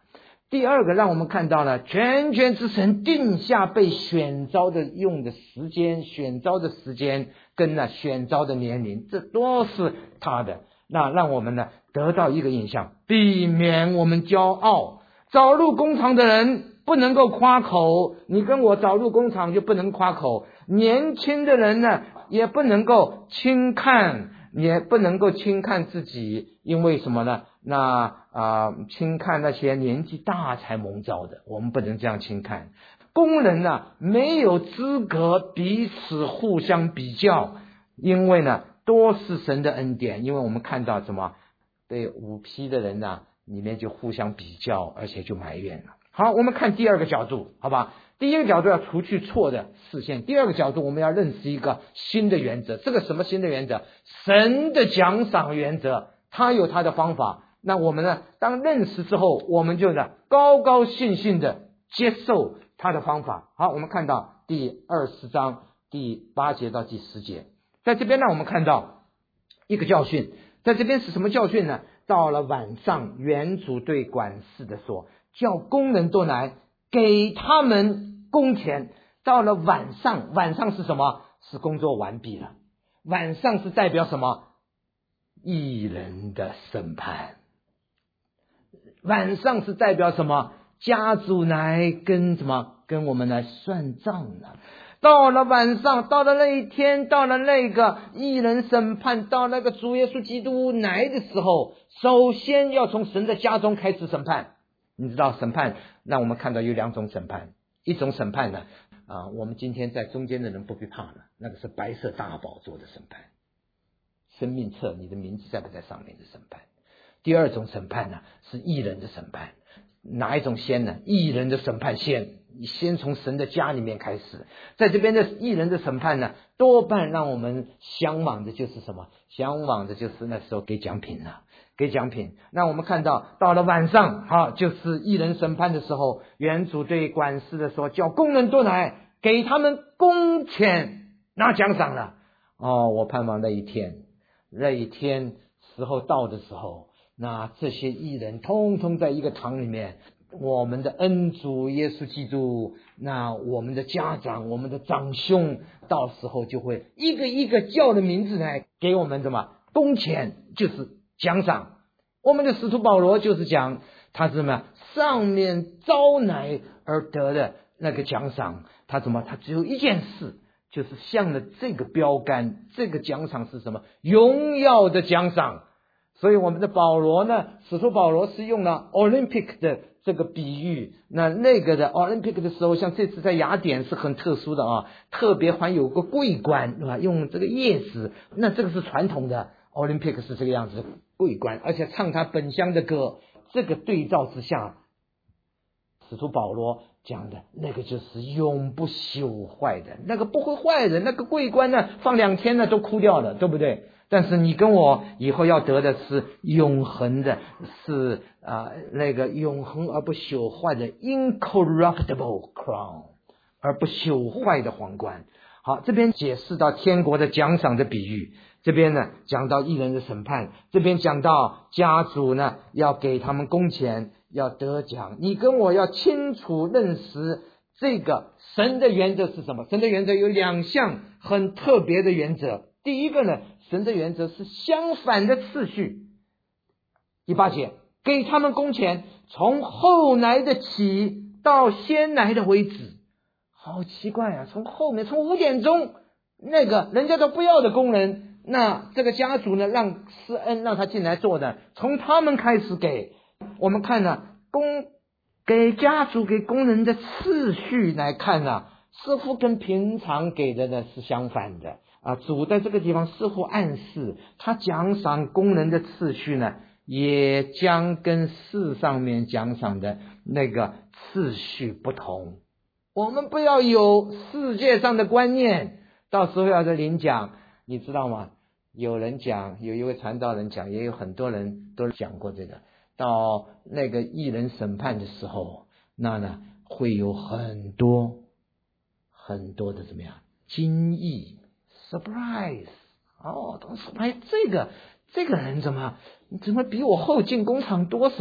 第二个让我们看到了全权之神定下被选召的用的时间，选召的时间跟那选召的年龄，这都是他的。那让我们呢得到一个印象，避免我们骄傲。早入工厂的人不能够夸口，你跟我早入工厂就不能夸口。年轻的人呢也不能够轻看，也不能够轻看自己，因为什么呢？那啊、呃，轻看那些年纪大才蒙召的，我们不能这样轻看。工人呢、啊、没有资格彼此互相比较，因为呢多是神的恩典。因为我们看到什么，对五批的人呢、啊、里面就互相比较，而且就埋怨了。好，我们看第二个角度，好吧？第一个角度要除去错的视线，第二个角度我们要认识一个新的原则。这个什么新的原则？神的奖赏原则，他有他的方法。那我们呢当认识之后，我们就呢高高兴兴的接受他的方法。好，我们看到第二十章第八节到第十节，在这边呢我们看到一个教训。在这边是什么教训呢？到了晚上，园主对管事的说，叫工人都来，给他们工钱。到了晚上，晚上是什么？是工作完毕了。晚上是代表什么？义人的审判。晚上是代表什么？家主来跟什么？跟我们来算账了。到了晚上，到了那一天，到了那个义人审判，到那个主耶稣基督来的时候，首先要从神的家中开始审判。你知道审判让我们看到有两种审判，一种审判呢啊，我们今天在中间的人不必怕了，那个是白色大宝座的审判，生命册你的名字在不在上面的审判。第二种审判呢是义人的审判。哪一种先呢？义人的审判先，先从神的家里面开始。在这边的义人的审判呢，多半让我们向往的就是什么？向往的就是那时候给奖品了，给奖品。那我们看到到了晚上，好，就是义人审判的时候，园主对管事的说，叫工人都来，给他们工钱，拿奖赏了。哦，我盼望那一天，那一天时候到的时候，那这些义人通通在一个堂里面，我们的恩主耶稣基督，那我们的家长，我们的长兄，到时候就会一个一个叫的名字来给我们什么工钱，就是奖赏。我们的使徒保罗就是讲他什么上面招来而得的那个奖赏，他什么他只有一件事，就是向了这个标杆，这个奖赏是什么？荣耀的奖赏。所以我们的保罗呢，使徒保罗是用了 Olympic 的这个比喻。那那个的 Olympic 的时候，像这次在雅典是很特殊的啊，特别还有个桂冠，对吧？用这个叶子，那这个是传统的 Olympic 是这个样子，桂冠，而且唱他本乡的歌。这个对照之下，使徒保罗讲的那个就是永不朽坏的，那个不会坏的，那个桂冠呢，放两天呢都枯掉了，对不对？但是你跟我以后要得的是永恒的，是啊、呃、那个永恒而不朽坏的 incorruptible crown， 而不朽坏的皇冠。好，这边解释到天国的奖赏的比喻，这边呢讲到义人的审判，这边讲到家主呢要给他们工钱，要得奖。你跟我要清楚认识这个神的原则是什么？神的原则有两项很特别的原则。第一个呢，神的原则是相反的次序。第八节，给他们工钱，从后来的起到先来的为止。好奇怪啊，从后面，从五点钟那个人家都不要的工人，那这个家主呢让施恩让他进来做的，从他们开始给。我们看呢，工给家主给工人的次序来看呢，似乎跟平常给的呢是相反的啊。主在这个地方似乎暗示他奖赏工人的次序呢，也将跟世上面奖赏的那个次序不同。我们不要有世界上的观念，到时候要是领奖，你知道吗？有人讲，有一位传道人讲，也有很多人都讲过这个。到那个义人审判的时候，那呢会有很多很多的怎么样惊异 surprise 哦，当时哎这个这个人怎么怎么比我后进工厂多少？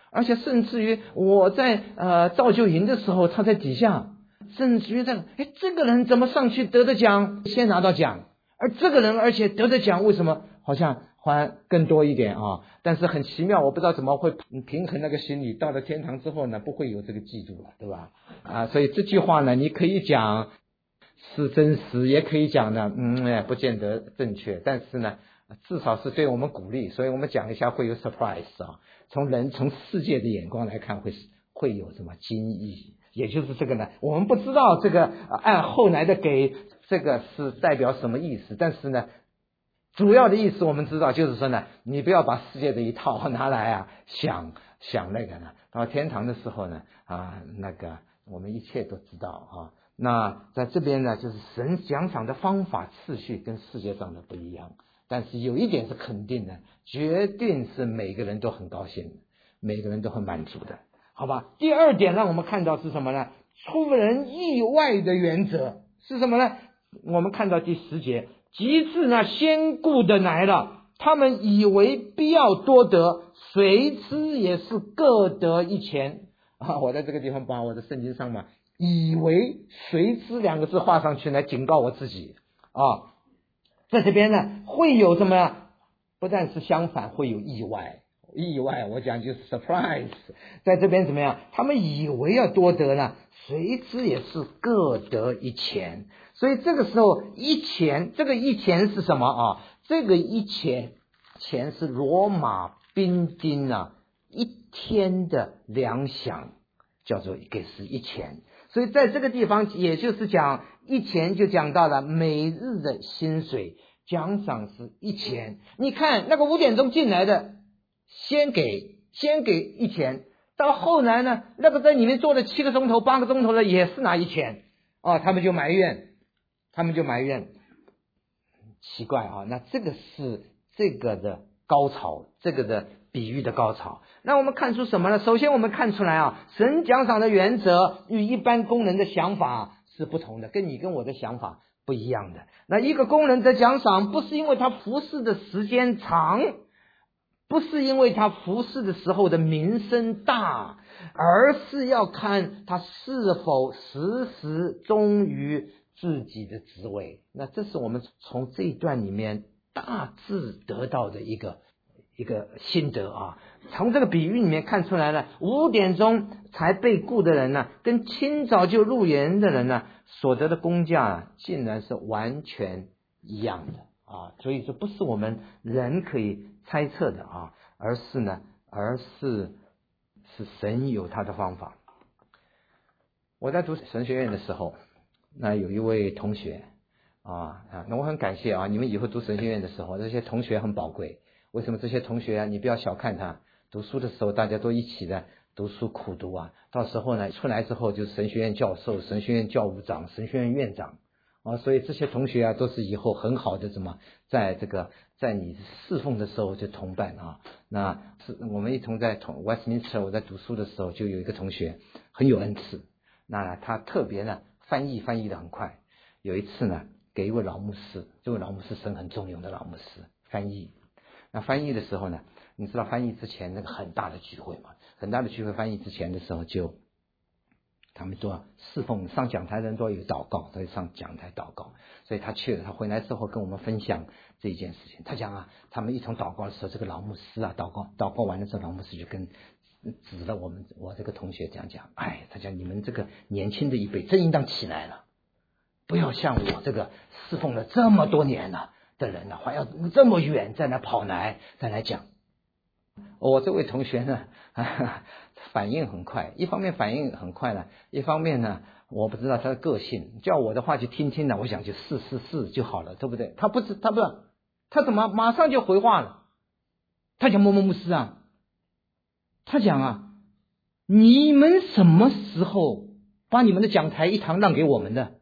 而且甚至于我在呃造就营的时候，他在底下，甚至于这个，哎，这个人怎么上去得的奖，先拿到奖，而这个人而且得的奖为什么好像还更多一点啊？但是很奇妙，我不知道怎么会平衡那个心理，到了天堂之后呢，不会有这个嫉妒了，对吧？啊，所以这句话呢，你可以讲是真实，也可以讲呢，嗯，哎，不见得正确，但是呢，至少是对我们鼓励，所以我们讲一下会有 surprise 啊。从人从世界的眼光来看，会会有什么惊异？也就是这个呢，我们不知道这个按后来的给这个是代表什么意思，但是呢，主要的意思我们知道，就是说呢，你不要把世界的一套拿来啊想想那个呢，到天堂的时候呢啊那个我们一切都知道啊。那在这边呢，就是神奖赏的方法次序跟世界上的不一样。但是有一点是肯定的，决定是每个人都很高兴的，每个人都很满足的，好吧？第二点让我们看到是什么呢？出人意外的原则是什么呢？我们看到第十节，及至那先顾的来了，他们以为必要多得，谁知也是各得一钱啊！我在这个地方把我的圣经上嘛，以为谁知两个字画上去来警告我自己啊。在这边呢，会有什么呢？不但是相反，会有意外。意外，我讲就是 surprise。在这边怎么样？他们以为要多得呢，谁知也是各得一钱。所以这个时候，一钱，这个一钱是什么啊？这个一钱，钱是罗马兵丁啊一天的粮饷，叫做给是一钱。所以在这个地方，也就是讲一钱，就讲到了每日的薪水奖赏是一钱。你看那个五点钟进来的，先给先给一钱，到后来呢，那个在里面做了七个钟头、八个钟头的也是拿一钱啊，他们就埋怨，他们就埋怨，奇怪啊，那这个是这个的高潮，这个的比喻的高潮。那我们看出什么呢？首先我们看出来啊，神奖赏的原则与一般工人的想法是不同的，跟你跟我的想法不一样的。那一个工人的奖赏不是因为他服侍的时间长，不是因为他服侍的时候的名声大，而是要看他是否时时忠于自己的职位。那这是我们从这一段里面大致得到的一个一个心得啊。从这个比喻里面看出来了，五点钟才被雇的人呢，跟清早就入园的人呢，所得的工价啊，竟然是完全一样的啊。所以这不是我们人可以猜测的啊，而是呢，而是是神有他的方法。我在读神学院的时候，那有一位同学啊啊，那我很感谢啊，你们以后读神学院的时候，这些同学很宝贵。为什么这些同学啊？你不要小看他，读书的时候大家都一起的读书苦读啊，到时候呢出来之后就是神学院教授、神学院教务长、神学院院长啊，所以这些同学啊都是以后很好的怎么在这个在你侍奉的时候就同伴啊。那是我们一同在同 Westminster， 我在读书的时候就有一个同学很有恩赐，那他特别呢翻译翻译的很快。有一次呢给一位老牧师，这位老牧师神很重用的老牧师翻译。那翻译的时候呢，你知道翻译之前那个很大的聚会嘛，很大的聚会翻译之前的时候就他们说侍奉上讲台的人都有祷告，所以上讲台祷告，所以他去了，他回来之后跟我们分享这一件事情。他讲啊，他们一同祷告的时候，这个老牧师啊祷告祷告完了之后，老牧师就跟指了我们我这个同学讲讲，哎，他讲你们这个年轻的一辈真应当起来了，不要像我这个侍奉了这么多年了的人呢、啊，还要这么远再来跑来再来讲。我这位同学呢反应很快，一方面反应很快呢，一方面呢我不知道他的个性，叫我的话就听听了，我想就是是是就好了，对不对？他不知他不他怎么马上就回话了？他讲某某牧师啊，他讲啊，你们什么时候把你们的讲台一堂让给我们的？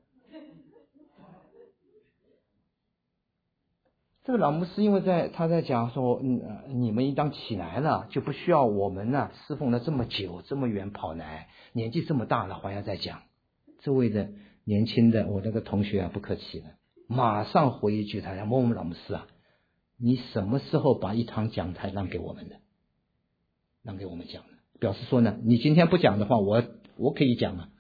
这个老牧师因为在他在讲说，嗯，你们应当起来了，就不需要我们呢、啊、侍奉了这么久，这么远跑来，年纪这么大了还要再讲。这位的年轻的我那个同学啊，不客气了，马上回一句，他讲某某老牧师啊，你什么时候把一堂讲台让给我们的？让给我们讲的？ 表示说呢，你今天不讲的话，我我可以讲啊。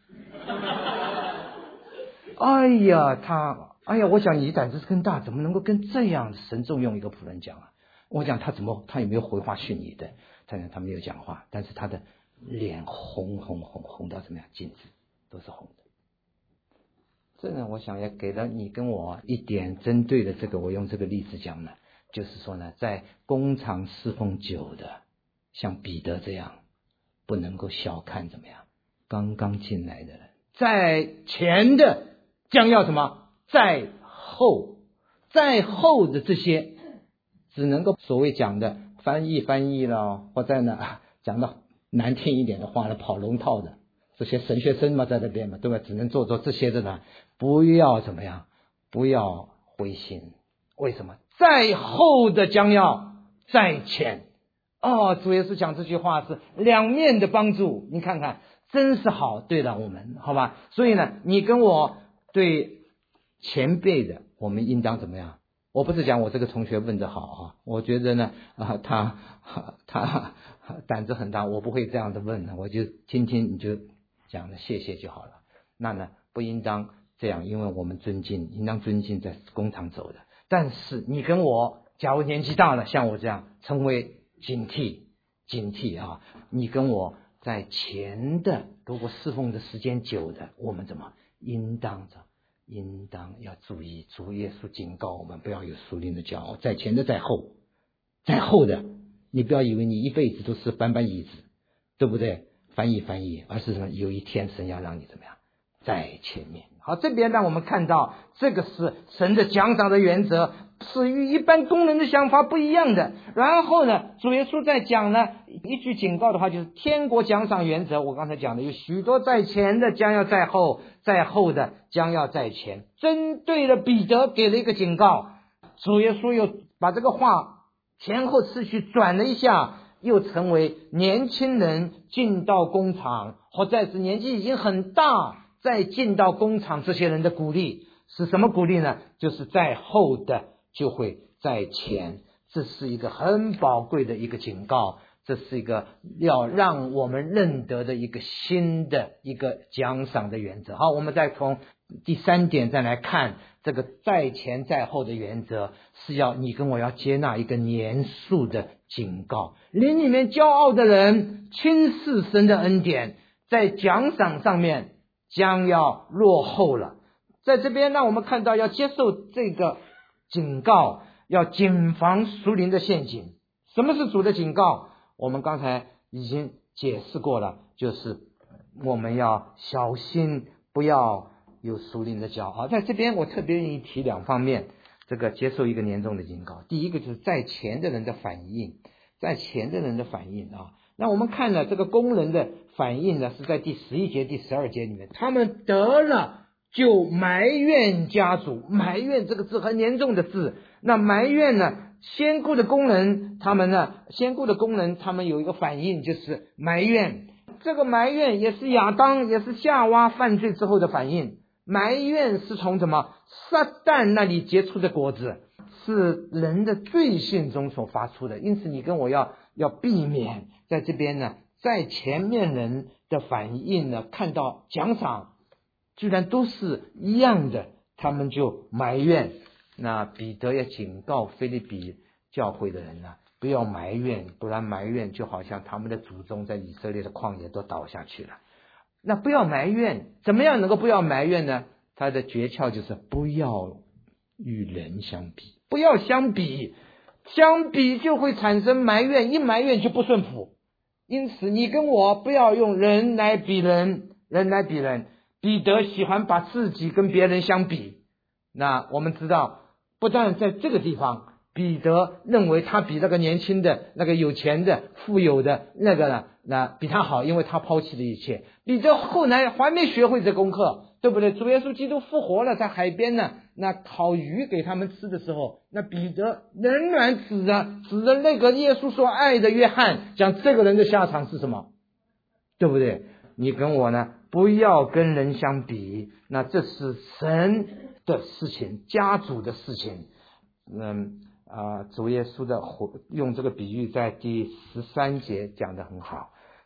哎呀，他，哎呀，我想你胆子是更大，怎么能够跟这样神重用一个仆人讲啊？我讲他怎么，他有没有回话训你的？他他没有讲话，但是他的脸红红红红到怎么样，镜子都是红的。这呢，我想也给了你跟我一点针对的这个，我用这个例子讲呢，就是说呢，在工厂侍奉久的，像彼得这样，不能够小看怎么样刚刚进来的人，在前的将要什么，在后，在后的这些，只能够所谓讲的翻译翻译了，或者呢讲到难听一点的话呢，跑龙套的这些神学生嘛，在这边嘛，对吧？只能做做这些的呢，不要怎么样，不要灰心。为什么？在后的将要在前。哦，主耶稣讲这句话是两面的帮助，你看看，真是好对了我们，好吧？所以呢，你跟我对前辈的，我们应当怎么样？我不是讲我这个同学问得好啊，我觉得呢，啊，他他胆子很大，我不会这样的问，我就听听你就讲了，谢谢就好了。那呢，不应当这样，因为我们尊敬，应当尊敬在工厂走的。但是你跟我，假如年纪大了，像我这样，成为警惕，警惕啊！你跟我在前的，如果侍奉的时间久的，我们怎么应当着？应当要注意，主耶稣警告我们不要有属灵的骄傲，在前的在后，在后的你不要以为你一辈子都是搬搬椅子，对不对？翻译翻译，而是什么？有一天神要让你怎么样，在前面。好，这边让我们看到这个是神的奖赏的原则，是与一般工人的想法不一样的。然后呢，主耶稣在讲呢一句警告的话，就是天国奖赏原则。我刚才讲的有许多在前的将要在后，在后的将要在前。针对了彼得给了一个警告，主耶稣又把这个话前后次序转了一下，又成为年轻人进到工厂，或者是年纪已经很大再进到工厂，这些人的鼓励是什么鼓励呢？就是在后的就会在前，这是一个很宝贵的一个警告，这是一个要让我们认得的一个新的一个奖赏的原则。好，我们再从第三点再来看这个在前在后的原则，是要你跟我要接纳一个严肃的警告。灵里面骄傲的人轻视神的恩典，在奖赏上面将要落后了。在这边让我们看到要接受这个警告，要谨防属灵的陷阱。什么是主的警告？我们刚才已经解释过了，就是我们要小心，不要有属灵的骄傲。在这边我特别愿意提两方面，这个接受一个严重的警告。第一个就是在前的人的反应，在前的人的反应啊。那我们看了这个工人的反应呢，是在第十一节第十二节里面，他们得了就埋怨家主，埋怨这个字很严重的字。那埋怨呢，先雇的工人他们呢，先雇的工人他们有一个反应，就是埋怨。这个埋怨也是亚当也是夏娃犯罪之后的反应。埋怨是从什么？撒旦那里结出的果子，是人的罪性中所发出的。因此你跟我要要避免在这边呢，在前面人的反应呢，看到奖赏居然都是一样的，他们就埋怨。那彼得也警告腓立比教会的人呢，不要埋怨，不然埋怨就好像他们的祖宗在以色列的旷野都倒下去了。那不要埋怨，怎么样能够不要埋怨呢？他的诀窍就是不要与人相比，不要相比，相比就会产生埋怨，一埋怨就不顺服。因此你跟我不要用人来比人，人来比人。彼得喜欢把自己跟别人相比。那我们知道，不但在这个地方，彼得认为他比那个年轻的、那个有钱的、富有的那个呢，那比他好，因为他抛弃了一切。彼得后来还没学会这功课，对不对？主耶稣基督复活了，在海边呢，那烤鱼给他们吃的时候，那彼得仍然指着指着那个耶稣所爱的约翰，讲这个人的下场是什么，对不对？你跟我呢，不要跟人相比，那这是神的事情，家主的事情。嗯啊、呃，主耶稣的用这个比喻在第十三节讲得很好。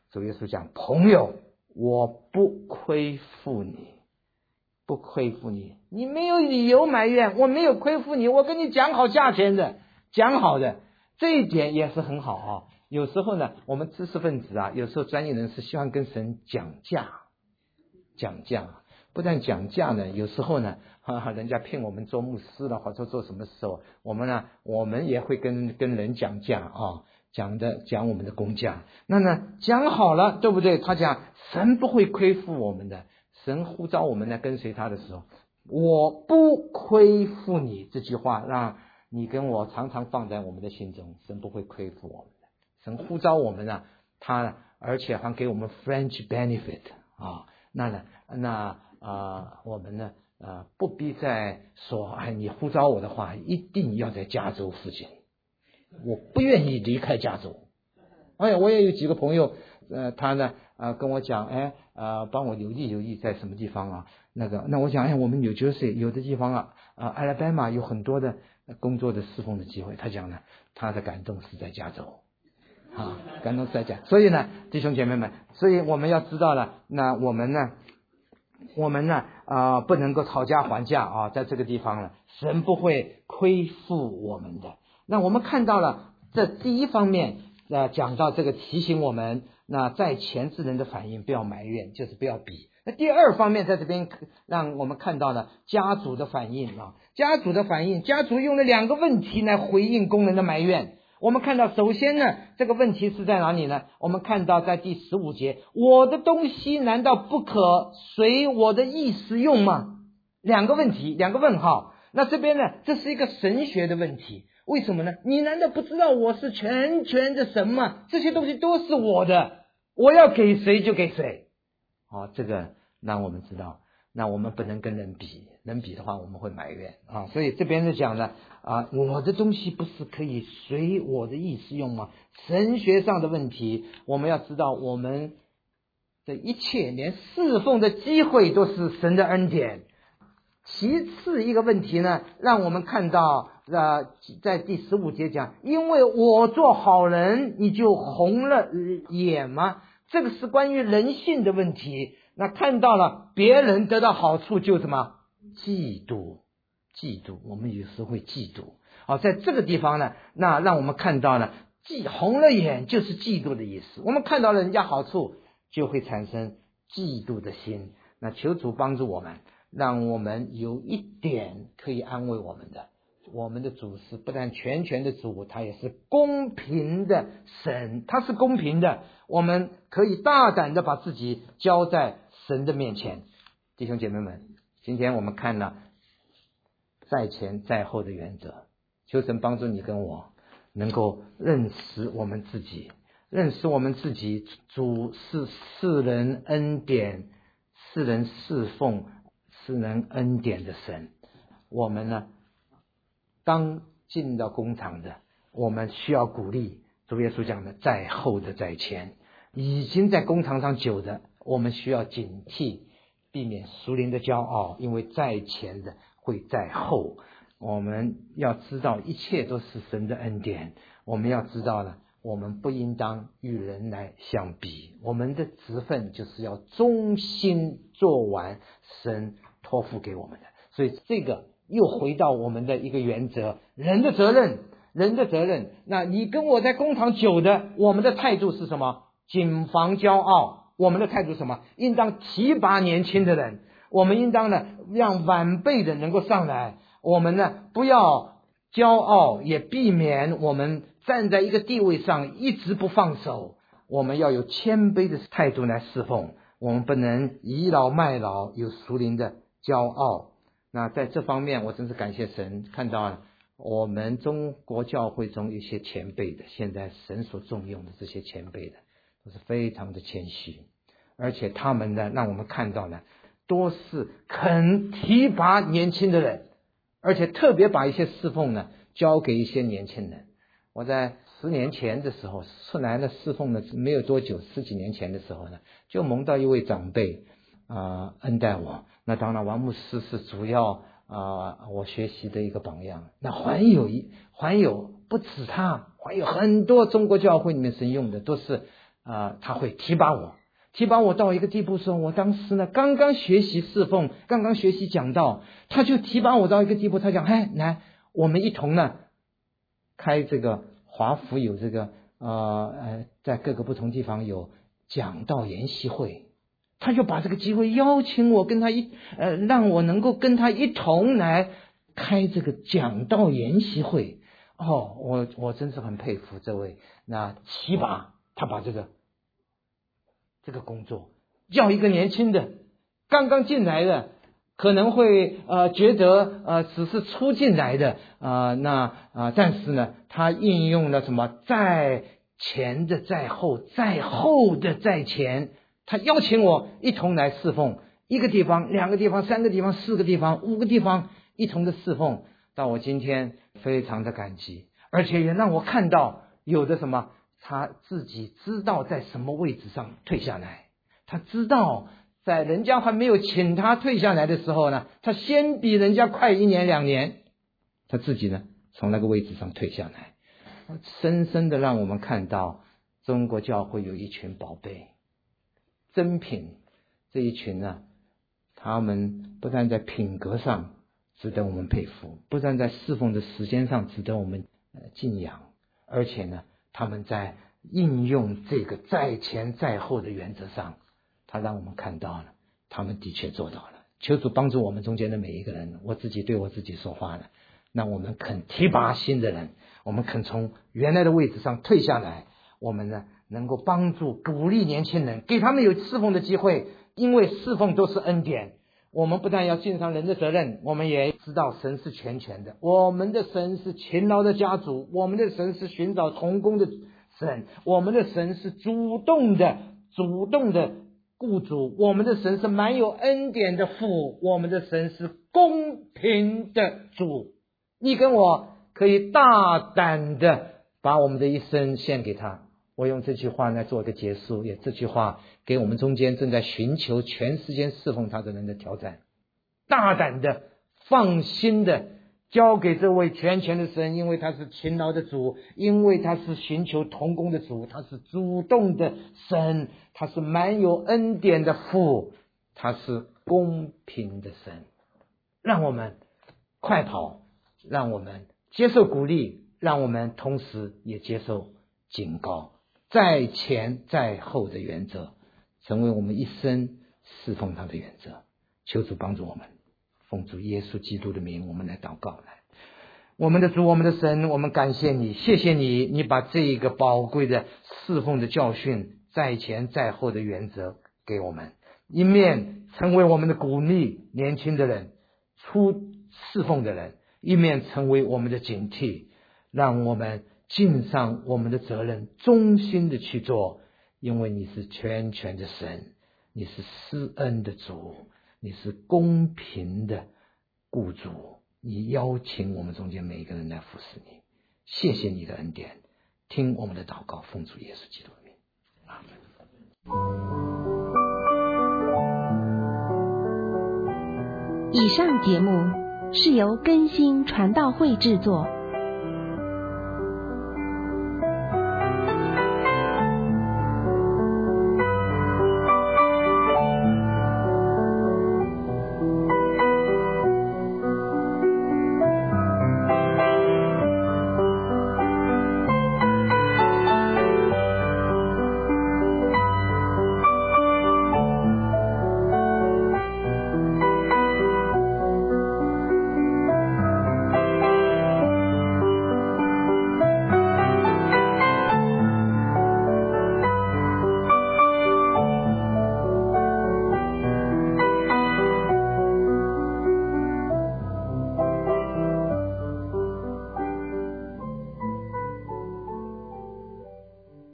主耶稣讲，朋友，我不亏负你，不亏负你，你没有理由埋怨，我没有亏负你，我跟你讲好价钱的，讲好的，这一点也是很好啊。有时候呢，我们知识分子啊，有时候专业人士希望跟神讲价，讲价，不但讲价呢，有时候呢，哈哈，人家聘我们做牧师了，或者做什么时候，我们呢，我们也会跟跟人讲价啊，讲的讲我们的工价。那呢，讲好了，对不对？他讲神不会亏负我们的，神呼召我们来跟随他的时候，我不亏负你，这句话让你跟我常常放在我们的心中，神不会亏负我们的，神呼召我们呢，他而且还给我们 French benefit 啊，那呢，那啊、呃，我们呢，呃，不必再说，哎，你呼召我的话，一定要在加州附近，我不愿意离开加州。哎，我也有几个朋友，呃，他呢，呃，跟我讲，哎，呃，帮我留意留意在什么地方啊？那个，那我讲，哎，我们纽约市有的地方啊，啊、呃，阿拉巴马有很多的工作的侍奉的机会。他讲呢，他的感动是在加州。啊，感动是在讲，所以呢，弟兄姐妹们，所以我们要知道了，那我们呢，我们呢，啊、呃，不能够讨价还价啊，在这个地方呢，神不会亏负我们的。那我们看到了，这第一方面，呃，讲到这个提醒我们，那在前之人的反应不要埋怨，就是不要比。那第二方面，在这边让我们看到了家族的反应啊，家族的反应，家族用了两个问题来回应工人的埋怨。我们看到，首先呢，这个问题是在哪里呢？我们看到在第十五节，我的东西难道不可随我的意思用吗？两个问题，两个问号。那这边呢，这是一个神学的问题。为什么呢？你难道不知道我是全权的神吗？这些东西都是我的，我要给谁就给谁。好、哦，这个让我们知道，那我们不能跟人比，人比的话我们会埋怨啊。所以这边是讲的啊，我的东西不是可以随我的意思用吗？神学上的问题，我们要知道，我们的一切连侍奉的机会都是神的恩典。其次一个问题呢，让我们看到呃，在第十五节讲，因为我做好人，你就红了眼吗？这个是关于人性的问题。那看到了别人得到好处就什么嫉妒，嫉妒，我们有时会嫉妒。好，在这个地方呢，那让我们看到了嫉红了眼就是嫉妒的意思。我们看到了人家好处，就会产生嫉妒的心。那求主帮助我们，让我们有一点可以安慰我们的。我们的主是不但全权的主，他也是公平的神，他是公平的，我们可以大胆的把自己交在神的面前。弟兄姐妹们，今天我们看了在前在后的原则，求神帮助你跟我能够认识我们自己，认识我们自己，主是世人恩典、世人侍奉、世人恩典的神。我们呢，刚进到工厂的，我们需要鼓励。主耶稣讲的，在后的在前，已经在工厂上久的，我们需要警惕，避免属灵的骄傲，因为在前的会在后。我们要知道，一切都是神的恩典。我们要知道了，我们不应当与人来相比。我们的职分就是要忠心做完神托付给我们的。所以这个又回到我们的一个原则，人的责任，人的责任。那你跟我在工厂久的，我们的态度是什么？谨防骄傲。我们的态度是什么？应当提拔年轻的人，我们应当呢让晚辈的能够上来。我们呢不要骄傲，也避免我们站在一个地位上一直不放手。我们要有谦卑的态度来侍奉，我们不能倚老卖老，有属灵的骄傲。那在这方面，我真是感谢神，看到了我们中国教会中一些前辈的，现在神所重用的这些前辈的，都是非常的谦虚，而且他们呢，让我们看到了多是肯提拔年轻的人，而且特别把一些侍奉呢交给一些年轻人。我在十年前的时候，出来了侍奉呢没有多久，十几年前的时候呢，就蒙到一位长辈啊、呃、恩待我。那当然，王牧师是主要啊、呃、我学习的一个榜样。那还有一还有不止他，还有很多中国教会里面神用的都是呃，他会提拔我，提拔我到一个地步的时候，我当时呢刚刚学习侍奉，刚刚学习讲道，他就提拔我到一个地步，他讲，哎，来，我们一同呢开这个华府有这个呃呃，在各个不同地方有讲道研习会，他就把这个机会邀请我跟他一呃，让我能够跟他一同来开这个讲道研习会。哦，我我真是很佩服这位那提拔，他把这个这个工作叫一个年轻的刚刚进来的，可能会呃觉得呃只是初进来的呃那啊、呃，但是呢，他应用了什么在前的在后，在后的在前，他邀请我一同来侍奉，一个地方、两个地方、三个地方、四个地方、五个地方一同的侍奉。到我今天非常的感激，而且也让我看到有的什么，他自己知道在什么位置上退下来，他知道在人家还没有请他退下来的时候呢，他先比人家快一年两年，他自己呢从那个位置上退下来，深深的让我们看到中国教会有一群宝贝珍品，这一群呢，他们不但在品格上值得我们佩服，不但在侍奉的时间上值得我们敬仰，而且呢，他们在应用这个在前在后的原则上，他让我们看到了，他们的确做到了。求主帮助我们中间的每一个人，我自己对我自己说话了，那我们肯提拔新的人，我们肯从原来的位置上退下来，我们呢能够帮助鼓励年轻人，给他们有侍奉的机会，因为侍奉都是恩典。我们不但要尽上人的责任，我们也知道神是全权的，我们的神是勤劳的家主，我们的神是寻找同工的神，我们的神是主动的主动的雇主，我们的神是满有恩典的父，我们的神是公平的主。你跟我可以大胆的把我们的一生献给他。我用这句话来做个结束，也这句话给我们中间正在寻求全时间侍奉他的人的挑战，大胆的放心的交给这位全权的神，因为他是勤劳的主，因为他是寻求同工的主，他是主动的神，他是满有恩典的父，他是公平的神。让我们快跑，让我们接受鼓励，让我们同时也接受警告，在前在后的原则成为我们一生侍奉他的原则。求主帮助我们，奉主耶稣基督的名，我们来祷告。来，我们的主，我们的神，我们感谢你，谢谢你，你把这一个宝贵的侍奉的教训，在前在后的原则给我们，一面成为我们的鼓励年轻的人出侍奉的人，一面成为我们的警惕，让我们尽上我们的责任，忠心的去做，因为你是全权的神，你是施恩的主，你是公平的雇主，你邀请我们中间每一个人来服侍你。谢谢你的恩典，听我们的祷告，奉主耶稣基督的名，阿门。以上节目是由更新传道会制作。